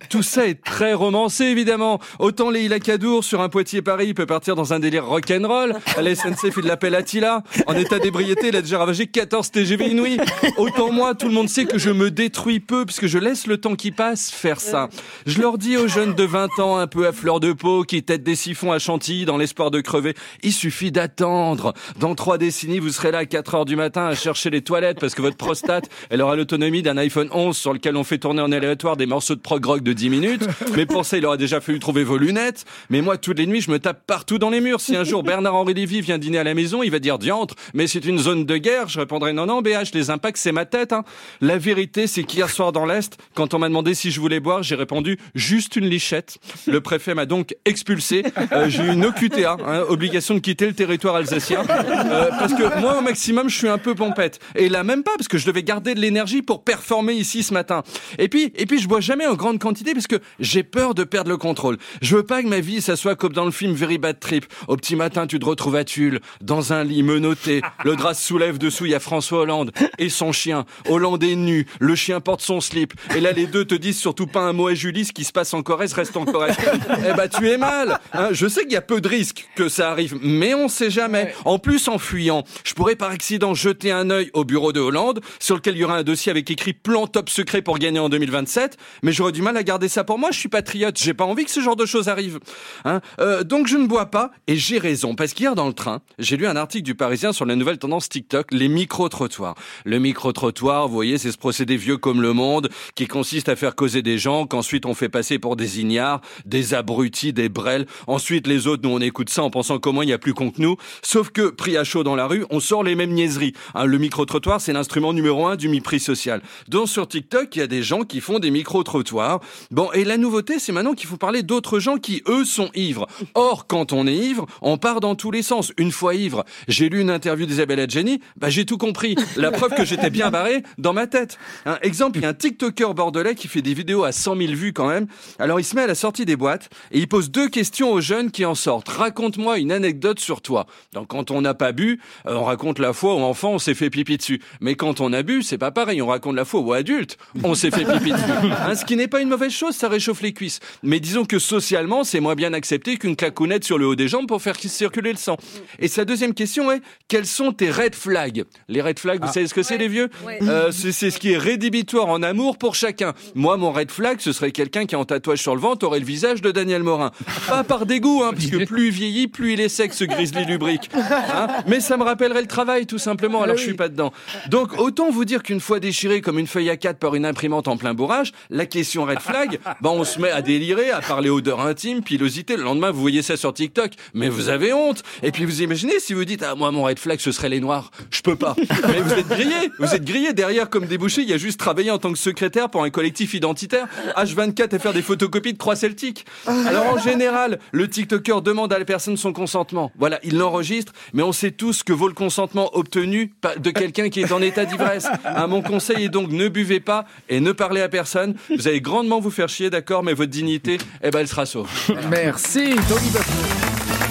Tout ça est très romancé, évidemment. Autant Leïla Kadour sur un Poitiers-Paris peut partir dans un délire rock'n'roll. À la SNCF, il l'appelle Attila. En état d'ébriété, il a déjà ravagé 14 TGV inouïs. Autant moi, tout le monde sait que je me détruis peu puisque je laisse le temps qui passe faire ça. Je leur dis aux jeunes de 20 ans, un peu à fleur de peau, qui têtent des siphons à Chantilly dans l'espoir de crever. Il suffit d'attendre. Dans 3 décennies, vous serez là à 4 heures du matin à chercher les toilettes parce que votre prostate, elle aura l'autonomie d'un iPhone 11 sur lequel on fait tourner en aléatoire des morceaux de prog rock de 10 minutes. Mais pour ça, il aurait déjà fallu trouver vos lunettes. Mais moi, toutes les nuits, je me tape partout dans les murs. Si un jour Bernard-Henri Lévy vient dîner à la maison, il va dire diantre, mais c'est une zone de guerre. Je répondrai non, BH, les impacts, c'est ma tête. Hein. La vérité, c'est qu'hier soir dans l'Est, quand on m'a demandé si je voulais boire, j'ai répondu juste une lichette. Le préfet m'a donc expulsé. J'ai eu une OQTA, obligation de quitter le territoire alsacien. Parce que moi, au maximum, je suis un peu pompette. Et là, même pas, parce que je devais garder de l'énergie pour performer ici ce matin. Et puis, je bois jamais en grande quantité parce que j'ai peur de perdre le contrôle. Je veux pas que ma vie, ça soit comme dans le film Very Bad Trip. Au petit matin, tu te retrouves à Tulle, dans un lit menotté. Le drap se soulève dessous, il y a François Hollande et son chien. Hollande est nu, le chien porte son slip. Et là, les deux te disent surtout pas un mot à Julie, ce qui se passe en Corrèze reste en Corrèze. Eh ben, tu es mal. Hein, je sais qu'il y a peu de risques que ça arrive, mais on sait jamais. En plus, en fuyant, je pourrais par accident jeter un œil au bureau de Hollande, sur lequel il y aura un dossier avec écrit plan top secret pour gagner en 2027. Mais j'aurais du mal à garder ça pour moi. Je suis patriote. J'ai pas envie que ce genre de choses arrive. Hein, donc je ne bois pas et j'ai raison. Parce qu'hier dans le train, j'ai lu un article du Parisien sur la nouvelle tendance TikTok, les micro-trottoirs. Le micro-trottoir, vous voyez, c'est ce procédé vieux comme le monde qui consiste à faire causer des gens qu'ensuite on fait passer pour des ignares, des abrutis, des brels. Ensuite, les autres, nous, on écoute ça en pensant qu'au moins il y a plus con que nous. Sauf que, pris à chaud dans la rue, on sort les mêmes niaiseries. Hein, le micro-trottoir, c'est l'instrument numéro 1 du mépris social. Donc sur TikTok, il y a des gens qui font des micro-trottoirs. Bon, et la nouveauté, c'est maintenant qu'il faut parler d'autres gens qui, eux, sont ivres. Or, quand on est ivre, on part dans tous les sens. Une fois ivre, j'ai lu une interview d'Isabelle Adjani, j'ai tout compris. La preuve que j'étais bien barré dans ma tête. Un exemple, il y a un TikToker bordelais qui fait des vidéos à 100 000 vues quand même. Alors il se met à la sortie des boîtes et il pose 2 questions aux jeunes qui en sortent. Raconte-moi une anecdote sur toi. Donc quand on n'a pas bu, on raconte la fois où enfant on s'est fait pipi dessus. Mais quand on a bu, c'est pas pareil. On raconte la fois où adulte on s'est fait pipi dessus. Hein, ce qui n'est pas une mauvaise chose, ça réchauffe les cuisses. Mais disons que socialement, c'est moins bien accepté qu'une claquounette sur le haut des jambes pour faire circuler le sang. Et sa deuxième question est, quels sont tes red flags? Les red flags, vous savez ce que c'est, les vieux? C'est ce qui est rédhibitoire en amour pour chacun. Moi, mon red flag, ce serait quelqu'un qui, en tatouage sur le ventre, aurait le visage de Daniel Morin. Pas par dégoût, hein, puisque plus il vieillit, plus il est sec, ce grizzly lubrique. Hein, mais ça me rappellerait le travail, tout simplement, alors je suis pas dedans. Donc, autant vous dire qu'une fois déchiré comme une feuille A4 par une imprimante en plein bourrage, la question red flag, on se met à délirer, à parler odeur intime, pilosité. Le lendemain, vous voyez ça sur TikTok, mais vous avez honte. Et puis vous imaginez si vous dites, moi, mon red flag, ce serait les noirs. Je peux pas. Mais vous êtes grillés derrière comme débouché. Il y a juste travaillé en tant que secrétaire pour un collectif identitaire, H24 et faire des photocopies de croix celtiques. Alors en général, le TikToker demande à la personne son consentement. Voilà, il l'enregistre, mais on sait tous que vaut le consentement obtenu de quelqu'un qui est en état d'ivresse. Mon conseil est donc ne buvez pas et ne parlez à personne. Vous allez grandement vous faire chier, d'accord, mais votre dignité, elle sera sauve. Merci, Tanguy Pastureau.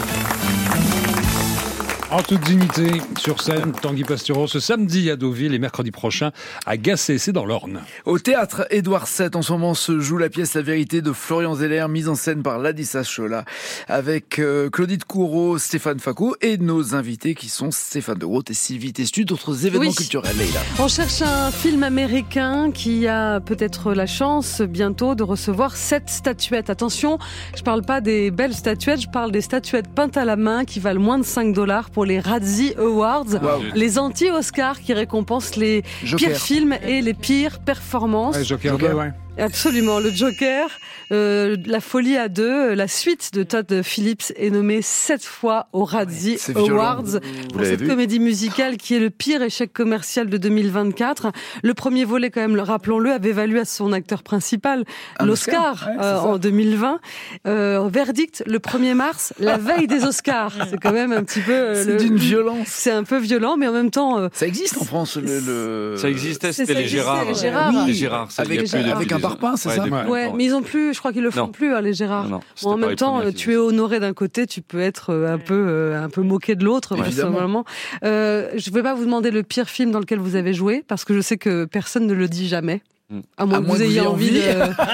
En toute dignité, sur scène, Tanguy Pastureau, ce samedi à Deauville et mercredi prochain à Gacé, c'est dans l'Orne. Au théâtre Édouard VII, en ce moment, se joue la pièce La Vérité de Florian Zeller, mise en scène par Ladislas Chola, avec Claudie Courreau, Stéphane Facot et nos invités qui sont Stéphane de Groot et Sylvie Testu, d'autres événements culturels. Leïla. On cherche un film américain qui a peut-être la chance bientôt de recevoir 7 statuettes. Attention, je parle pas des belles statuettes, je parle des statuettes peintes à la main qui valent moins de $5 pour les Razzie Awards, les anti-Oscars qui récompensent les pires films et les pires performances. Joker. Absolument, le Joker, La Folie à deux, la suite de Todd Phillips est nommée 7 fois aux Razzie Awards pour cette comédie musicale qui est le pire échec commercial de 2024. Le premier volet, quand même, rappelons-le, avait valu à son acteur principal l'Oscar en 2020. Verdict le 1er mars, la veille des Oscars. C'est quand même un petit peu... c'est d'une violence. C'est un peu violent, mais en même temps... Ça existe en France, Ça existait, c'était les Gérard. Les Gérard, ça avec un parpaing, c'est ça? Ouais, mais ils ont plus, je crois qu'ils le font plus, les Gérard. En même temps, tu es honoré d'un côté, tu peux être un peu moqué de l'autre, personnellement. Je vais pas vous demander le pire film dans lequel vous avez joué, parce que je sais que personne ne le dit jamais. À moins que vous ayez envie de...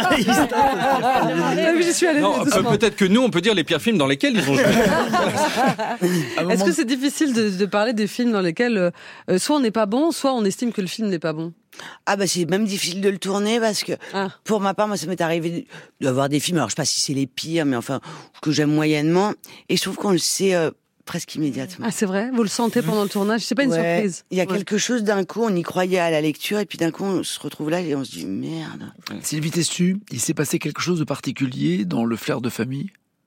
J'y suis allée. Non, peut-être que nous, on peut dire les pires films dans lesquels ils ont joué. Est-ce que c'est difficile de parler des films dans lesquels soit on n'est pas bon, soit on estime que le film n'est pas bon? Ah bah c'est même difficile de le tourner parce que pour ma part, moi ça m'est arrivé d'avoir des films, alors je sais pas si c'est les pires, mais enfin que j'aime moyennement, et je trouve qu'on le sait presque immédiatement. Ah c'est vrai? Vous le sentez pendant le tournage? C'est pas une surprise? Il y a quelque chose, d'un coup on y croyait à la lecture et puis d'un coup on se retrouve là et on se dit merde. Sylvie Testu, il s'est passé quelque chose de particulier dans Le Flair de famille?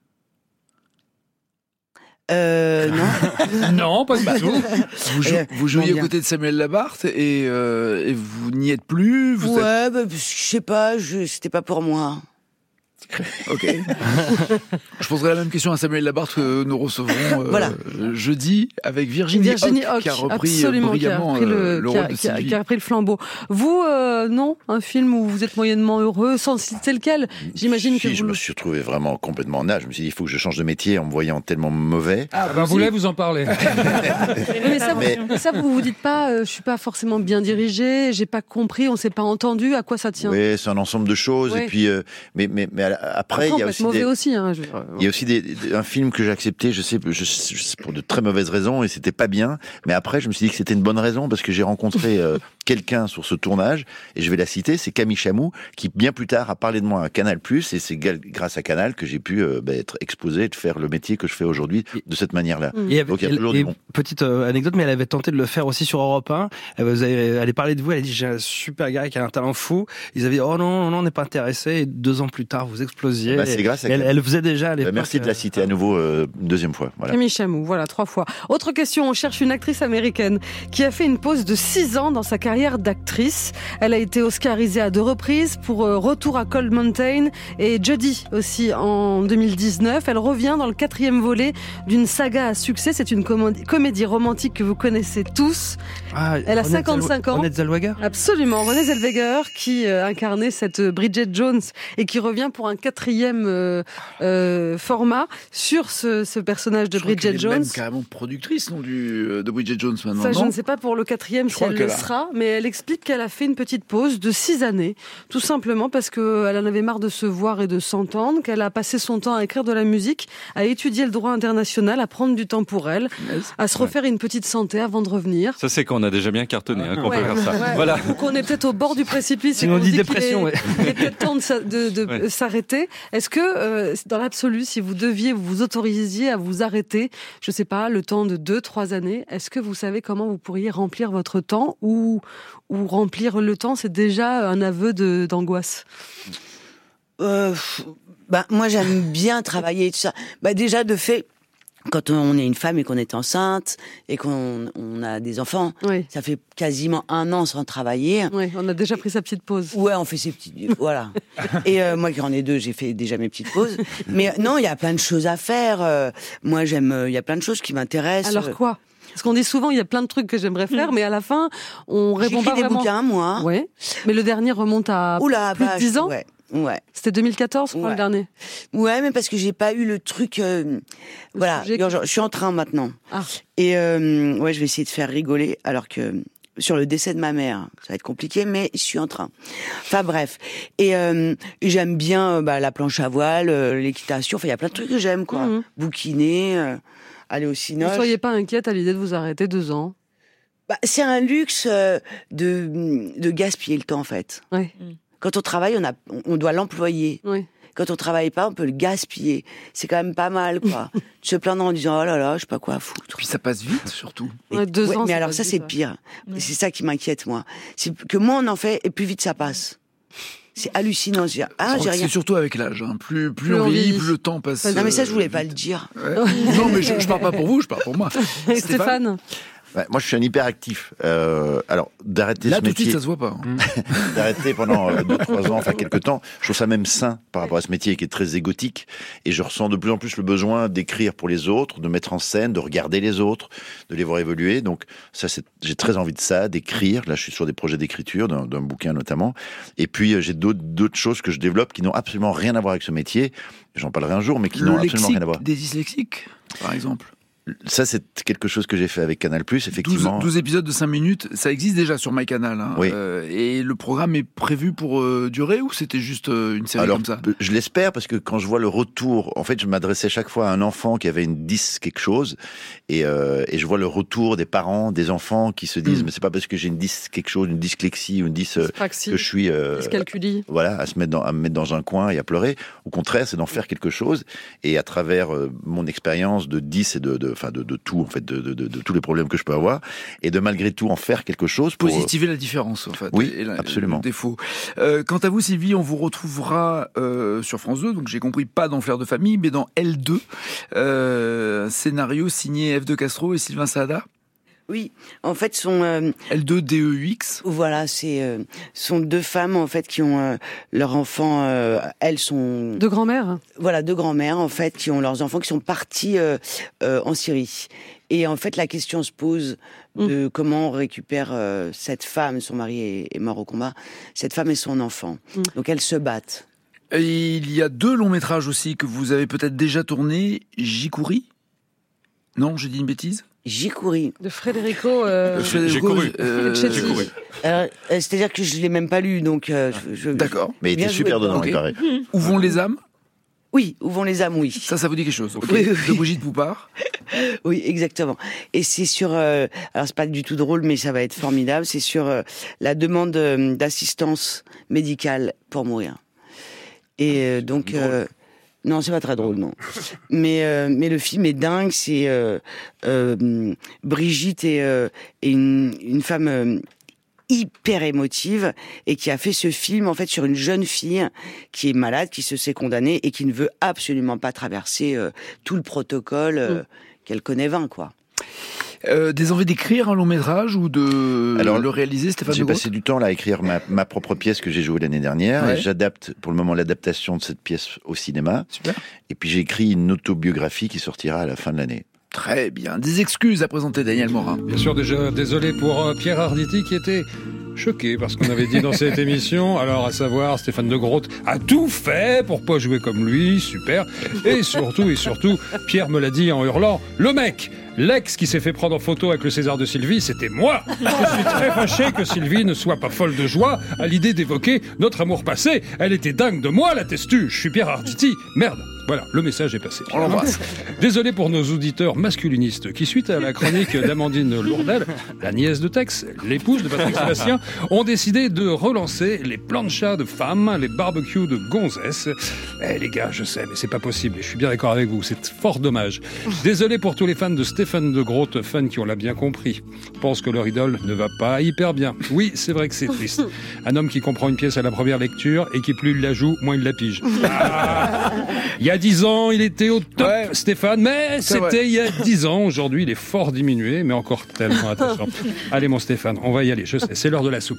Non. Non, pas du tout. Vous jouiez aux côtés de Samuel Labarthe et vous n'y êtes plus. Je sais pas, c'était pas pour moi. Ok. Je poserai la même question à Samuel Labarthe que nous recevrons jeudi avec Virginie Hoc, qui a repris brillamment le rôle de Sylvie. Qui a repris le flambeau. Vous, non? Un film où vous êtes moyennement heureux, sans citer lequel? J'imagine que je me suis retrouvé vraiment complètement en âge. Je me suis dit, il faut que je change de métier en me voyant tellement mauvais. Vous voulez vous en parler. mais ça, vous vous dites pas, je suis pas forcément bien dirigé, j'ai pas compris, on s'est pas entendu, à quoi ça tient? Oui, c'est un ensemble de choses. Oui. Et puis, mais après, il y a aussi mauvais aussi, hein, il y a aussi un film que j'ai accepté, je sais pour de très mauvaises raisons, et c'était pas bien. Mais après, je me suis dit que c'était une bonne raison parce que j'ai rencontré quelqu'un sur ce tournage, et je vais la citer, c'est Camille Chamou, qui bien plus tard a parlé de moi à Canal+, et c'est grâce à Canal que j'ai pu être exposé, de faire le métier que je fais aujourd'hui de cette manière-là. Donc il y a toujours du bon. Petite anecdote, mais elle avait tenté de le faire aussi sur Europe 1. Elle allait parler de vous, elle a dit j'ai un super gars qui a un talent fou. Ils avaient dit oh non, on n'est pas intéressé. Et 2 ans plus tard, vous explosiez. C'est grâce à elle faisait déjà à l'époque. Merci de la citer à nouveau deuxième fois. Voilà. Camille Chamou, voilà 3 fois. Autre question, on cherche une actrice américaine qui a fait une pause de 6 ans dans sa carrière d'actrice. Elle a été oscarisée à 2 reprises pour Retour à Cold Mountain et Judy aussi en 2019. Elle revient dans le 4e volet d'une saga à succès. C'est une comédie romantique que vous connaissez tous. Elle a 55 ans. Renée Zellweger. Absolument, Renée Zellweger qui incarnait cette Bridget Jones et qui revient pour un 4e format sur ce personnage de Bridget Jones. Elle est même carrément productrice de Bridget Jones maintenant. Ça, je ne sais pas pour le 4e si elle le sera, mais elle explique qu'elle a fait une petite pause de 6 années, tout simplement parce qu'elle en avait marre de se voir et de s'entendre, qu'elle a passé son temps à écrire de la musique, à étudier le droit international, à prendre du temps pour elle, à se refaire une petite santé avant de revenir. Ça, c'est quand on a déjà bien cartonné qu'on peut faire ça. Voilà. Donc on est peut-être au bord du précipice. On dit dépression. Il est peut-être temps de s'arrêter. Est-ce que, dans l'absolu, si vous vous autorisiez à vous arrêter, je sais pas, le temps de 2-3 années, est-ce que vous savez comment vous pourriez remplir votre temps ou remplir le temps, c'est déjà un aveu d'angoisse? Moi, j'aime bien travailler et tout ça. Déjà, de fait, quand on est une femme et qu'on est enceinte et qu'on a des enfants, ça fait quasiment 1 an sans travailler. Oui, on a déjà pris sa petite pause. Ouais, on fait ses petites... voilà. Et moi, qui en ai 2, j'ai fait déjà mes petites pauses. Mais non, il y a plein de choses à faire. Moi, il y a plein de choses qui m'intéressent. Alors quoi? Parce qu'on dit souvent, il y a plein de trucs que j'aimerais faire, mais à la fin, on répond pas vraiment. J'écris des bouquins, moi. Ouais. Mais le dernier remonte à plus de 10 ans. Ouais. C'était 2014, je crois, le dernier. Ouais, mais parce que j'ai pas eu le truc. Voilà. Je suis en train maintenant. Et je vais essayer de faire rigoler, alors que sur le décès de ma mère, ça va être compliqué, mais je suis en train. Enfin bref. Et j'aime bien la planche à voile, l'équitation. Enfin, il y a plein de trucs que j'aime, quoi. Bouquiner, aller au cinéma. Ne soyez pas inquiète à l'idée de vous arrêter 2 ans. C'est un luxe de gaspiller le temps, en fait. Ouais. Quand on travaille, on doit l'employer. Oui. Quand on travaille pas, on peut le gaspiller. C'est quand même pas mal, quoi. De se plaindre en disant, oh là là, je sais pas quoi foutre. Puis ça passe vite, surtout. 2 ans. Mais alors ça, c'est pire. C'est ça qui m'inquiète, moi. C'est que moins on en fait, et plus vite ça passe. C'est hallucinant. J'ai rien. C'est surtout avec l'âge. Plus on vieillit, plus le temps passe. Non, mais ça, je voulais pas le dire. Non, mais je parle pas pour vous, je parle pour moi. Stéphane. Moi, je suis un hyperactif. Alors, d'arrêter là, ce métier... Là, tout de suite, ça se voit pas. D'arrêter pendant 2-3 ans, enfin quelques temps, je trouve ça même sain par rapport à ce métier qui est très égotique. Et je ressens de plus en plus le besoin d'écrire pour les autres, de mettre en scène, de regarder les autres, de les voir évoluer. Donc, ça, j'ai très envie de ça, d'écrire. Là, je suis sur des projets d'écriture, d'un bouquin notamment. Et puis, j'ai d'autres choses que je développe qui n'ont absolument rien à voir avec ce métier. J'en parlerai un jour, mais qui n'ont absolument rien à voir. Des dyslexiques, par exemple. Ça, c'est quelque chose que j'ai fait avec Canal+, effectivement. 12 épisodes de 5 minutes, ça existe déjà sur MyCanal. Hein. Oui. Et le programme est prévu pour durer ou c'était juste une série comme ça? Je l'espère, parce que quand je vois le retour, en fait, je m'adressais chaque fois à un enfant qui avait une 10 quelque chose, et je vois le retour des parents, des enfants qui se disent, mais c'est pas parce que j'ai une 10 quelque chose, une dyslexie ou une 10 que je suis... dyscalculie. Voilà, à me mettre dans un coin et à pleurer. Au contraire, c'est d'en faire quelque chose. Et à travers mon expérience de 10 et de tout, en fait, de tous les problèmes que je peux avoir, et de malgré tout en faire quelque chose pour... Positiver la différence, en fait. Oui, et absolument. Le défaut. Quant à vous, Sylvie, on vous retrouvera sur France 2, donc j'ai compris, pas dans Flair de famille, mais dans L2, scénario signé F. de Castro et Sylvain Saada. Oui, en fait, sont L2DEX. Voilà, sont deux femmes en fait qui ont leurs enfants. Elles sont deux grand-mères. Voilà, deux grand-mères en fait qui ont leurs enfants qui sont partis en Syrie. Et en fait, la question se pose de comment on récupère cette femme. Son mari est mort au combat. Cette femme et son enfant. Donc elles se battent. Et il y a 2 longs métrages aussi que vous avez peut-être déjà tournés. Jikouri. Non, j'ai dit une bêtise. Jikouri. De Federico. J'ai couru. C'est-à-dire que je l'ai même pas lu, donc. D'accord. Mais il était super dedans, il paraît. Où vont les âmes? Oui, où vont les âmes, oui. Ça vous dit quelque chose? Okay. Oui. De Brigitte Poupard. Oui, exactement. Et c'est sur. Alors c'est pas du tout drôle, mais ça va être formidable. C'est sur la demande d'assistance médicale pour mourir. Et donc. Non, c'est pas très drôle, non. Mais le film est dingue. C'est Brigitte est une femme hyper émotive et qui a fait ce film en fait sur une jeune fille qui est malade, qui se sait condamnée et qui ne veut absolument pas traverser tout le protocole qu'elle connaît 20, quoi. Des envies d'écrire un long métrage ou de le réaliser, Stéphane de J'ai Groot? passé du temps là à écrire ma propre pièce que j'ai jouée l'année dernière. Ouais. Et j'adapte pour le moment l'adaptation de cette pièce au cinéma. Super. Et puis j'ai écrit une autobiographie qui sortira à la fin de l'année. Très bien. Des excuses à présenter, Daniel Morin. Bien sûr, déjà désolé pour Pierre Arditi qui était choqué par ce qu'on avait dit dans cette émission. Alors, à savoir, Stéphane de Groot a tout fait pour pas jouer comme lui, super. Et surtout, Pierre me l'a dit en hurlant, le mec, l'ex qui s'est fait prendre en photo avec le César de Sylvie, c'était moi. Je suis très fâché que Sylvie ne soit pas folle de joie à l'idée d'évoquer notre amour passé. Elle était dingue de moi, la testu. Je suis Pierre Arditi. Merde. Voilà, le message est passé. On l'embrasse. Désolé pour nos auditeurs masculinistes qui, suite à la chronique d'Amandine Lourdel, la nièce de Tex, l'épouse de Patrick Sébastien, ont décidé de relancer les planchas de femmes, les barbecues de gonzesses. Eh les gars, je sais, mais c'est pas possible. Et je suis bien d'accord avec vous, c'est fort dommage. Désolé pour tous les fans de Stéphane de Groot, fans qui ont l'a bien compris. Pensent que leur idole ne va pas hyper bien. Oui, c'est vrai que c'est triste. Un homme qui comprend une pièce à la première lecture et qui plus il la joue, moins il la pige. Il y a 10 ans, il était au top, ouais. Stéphane, mais c'était il y a 10 ans. Aujourd'hui, il est fort diminué, mais encore tellement attachant. Allez, mon Stéphane, on va y aller. Je sais, c'est l'heure de la soupe.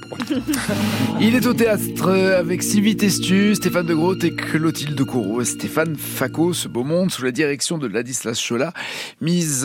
Il est au théâtre avec Sylvie Testu, Stéphane de Groot et Clotilde Courreau. Stéphane Facot, ce beau monde, sous la direction de Ladislas Chola, mise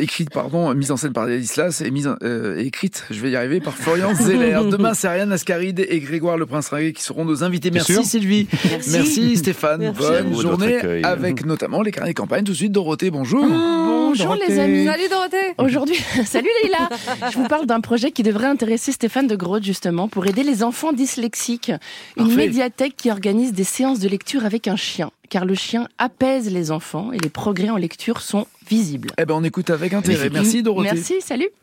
en scène par Ladislas et écrite, je vais y arriver, par Florian Zeller. Demain, c'est Ariane Ascaride et Grégoire Le Prince-Ringuet qui seront nos invités. Merci Sylvie. Merci Stéphane. Merci. Bonne journée. Avec notamment les carnets de campagne. Tout de suite, Dorothée, bonjour. Bonjour Dorothée. les amis. Salut Dorothée. Aujourd'hui, salut Leïla. Je vous parle d'un projet qui devrait intéresser Stéphane de Groot justement pour aider les enfants dyslexiques. Une médiathèque qui organise des séances de lecture avec un chien. Car le chien apaise les enfants et les progrès en lecture sont visibles. Eh ben, on écoute avec intérêt. Merci Dorothée. Merci, salut.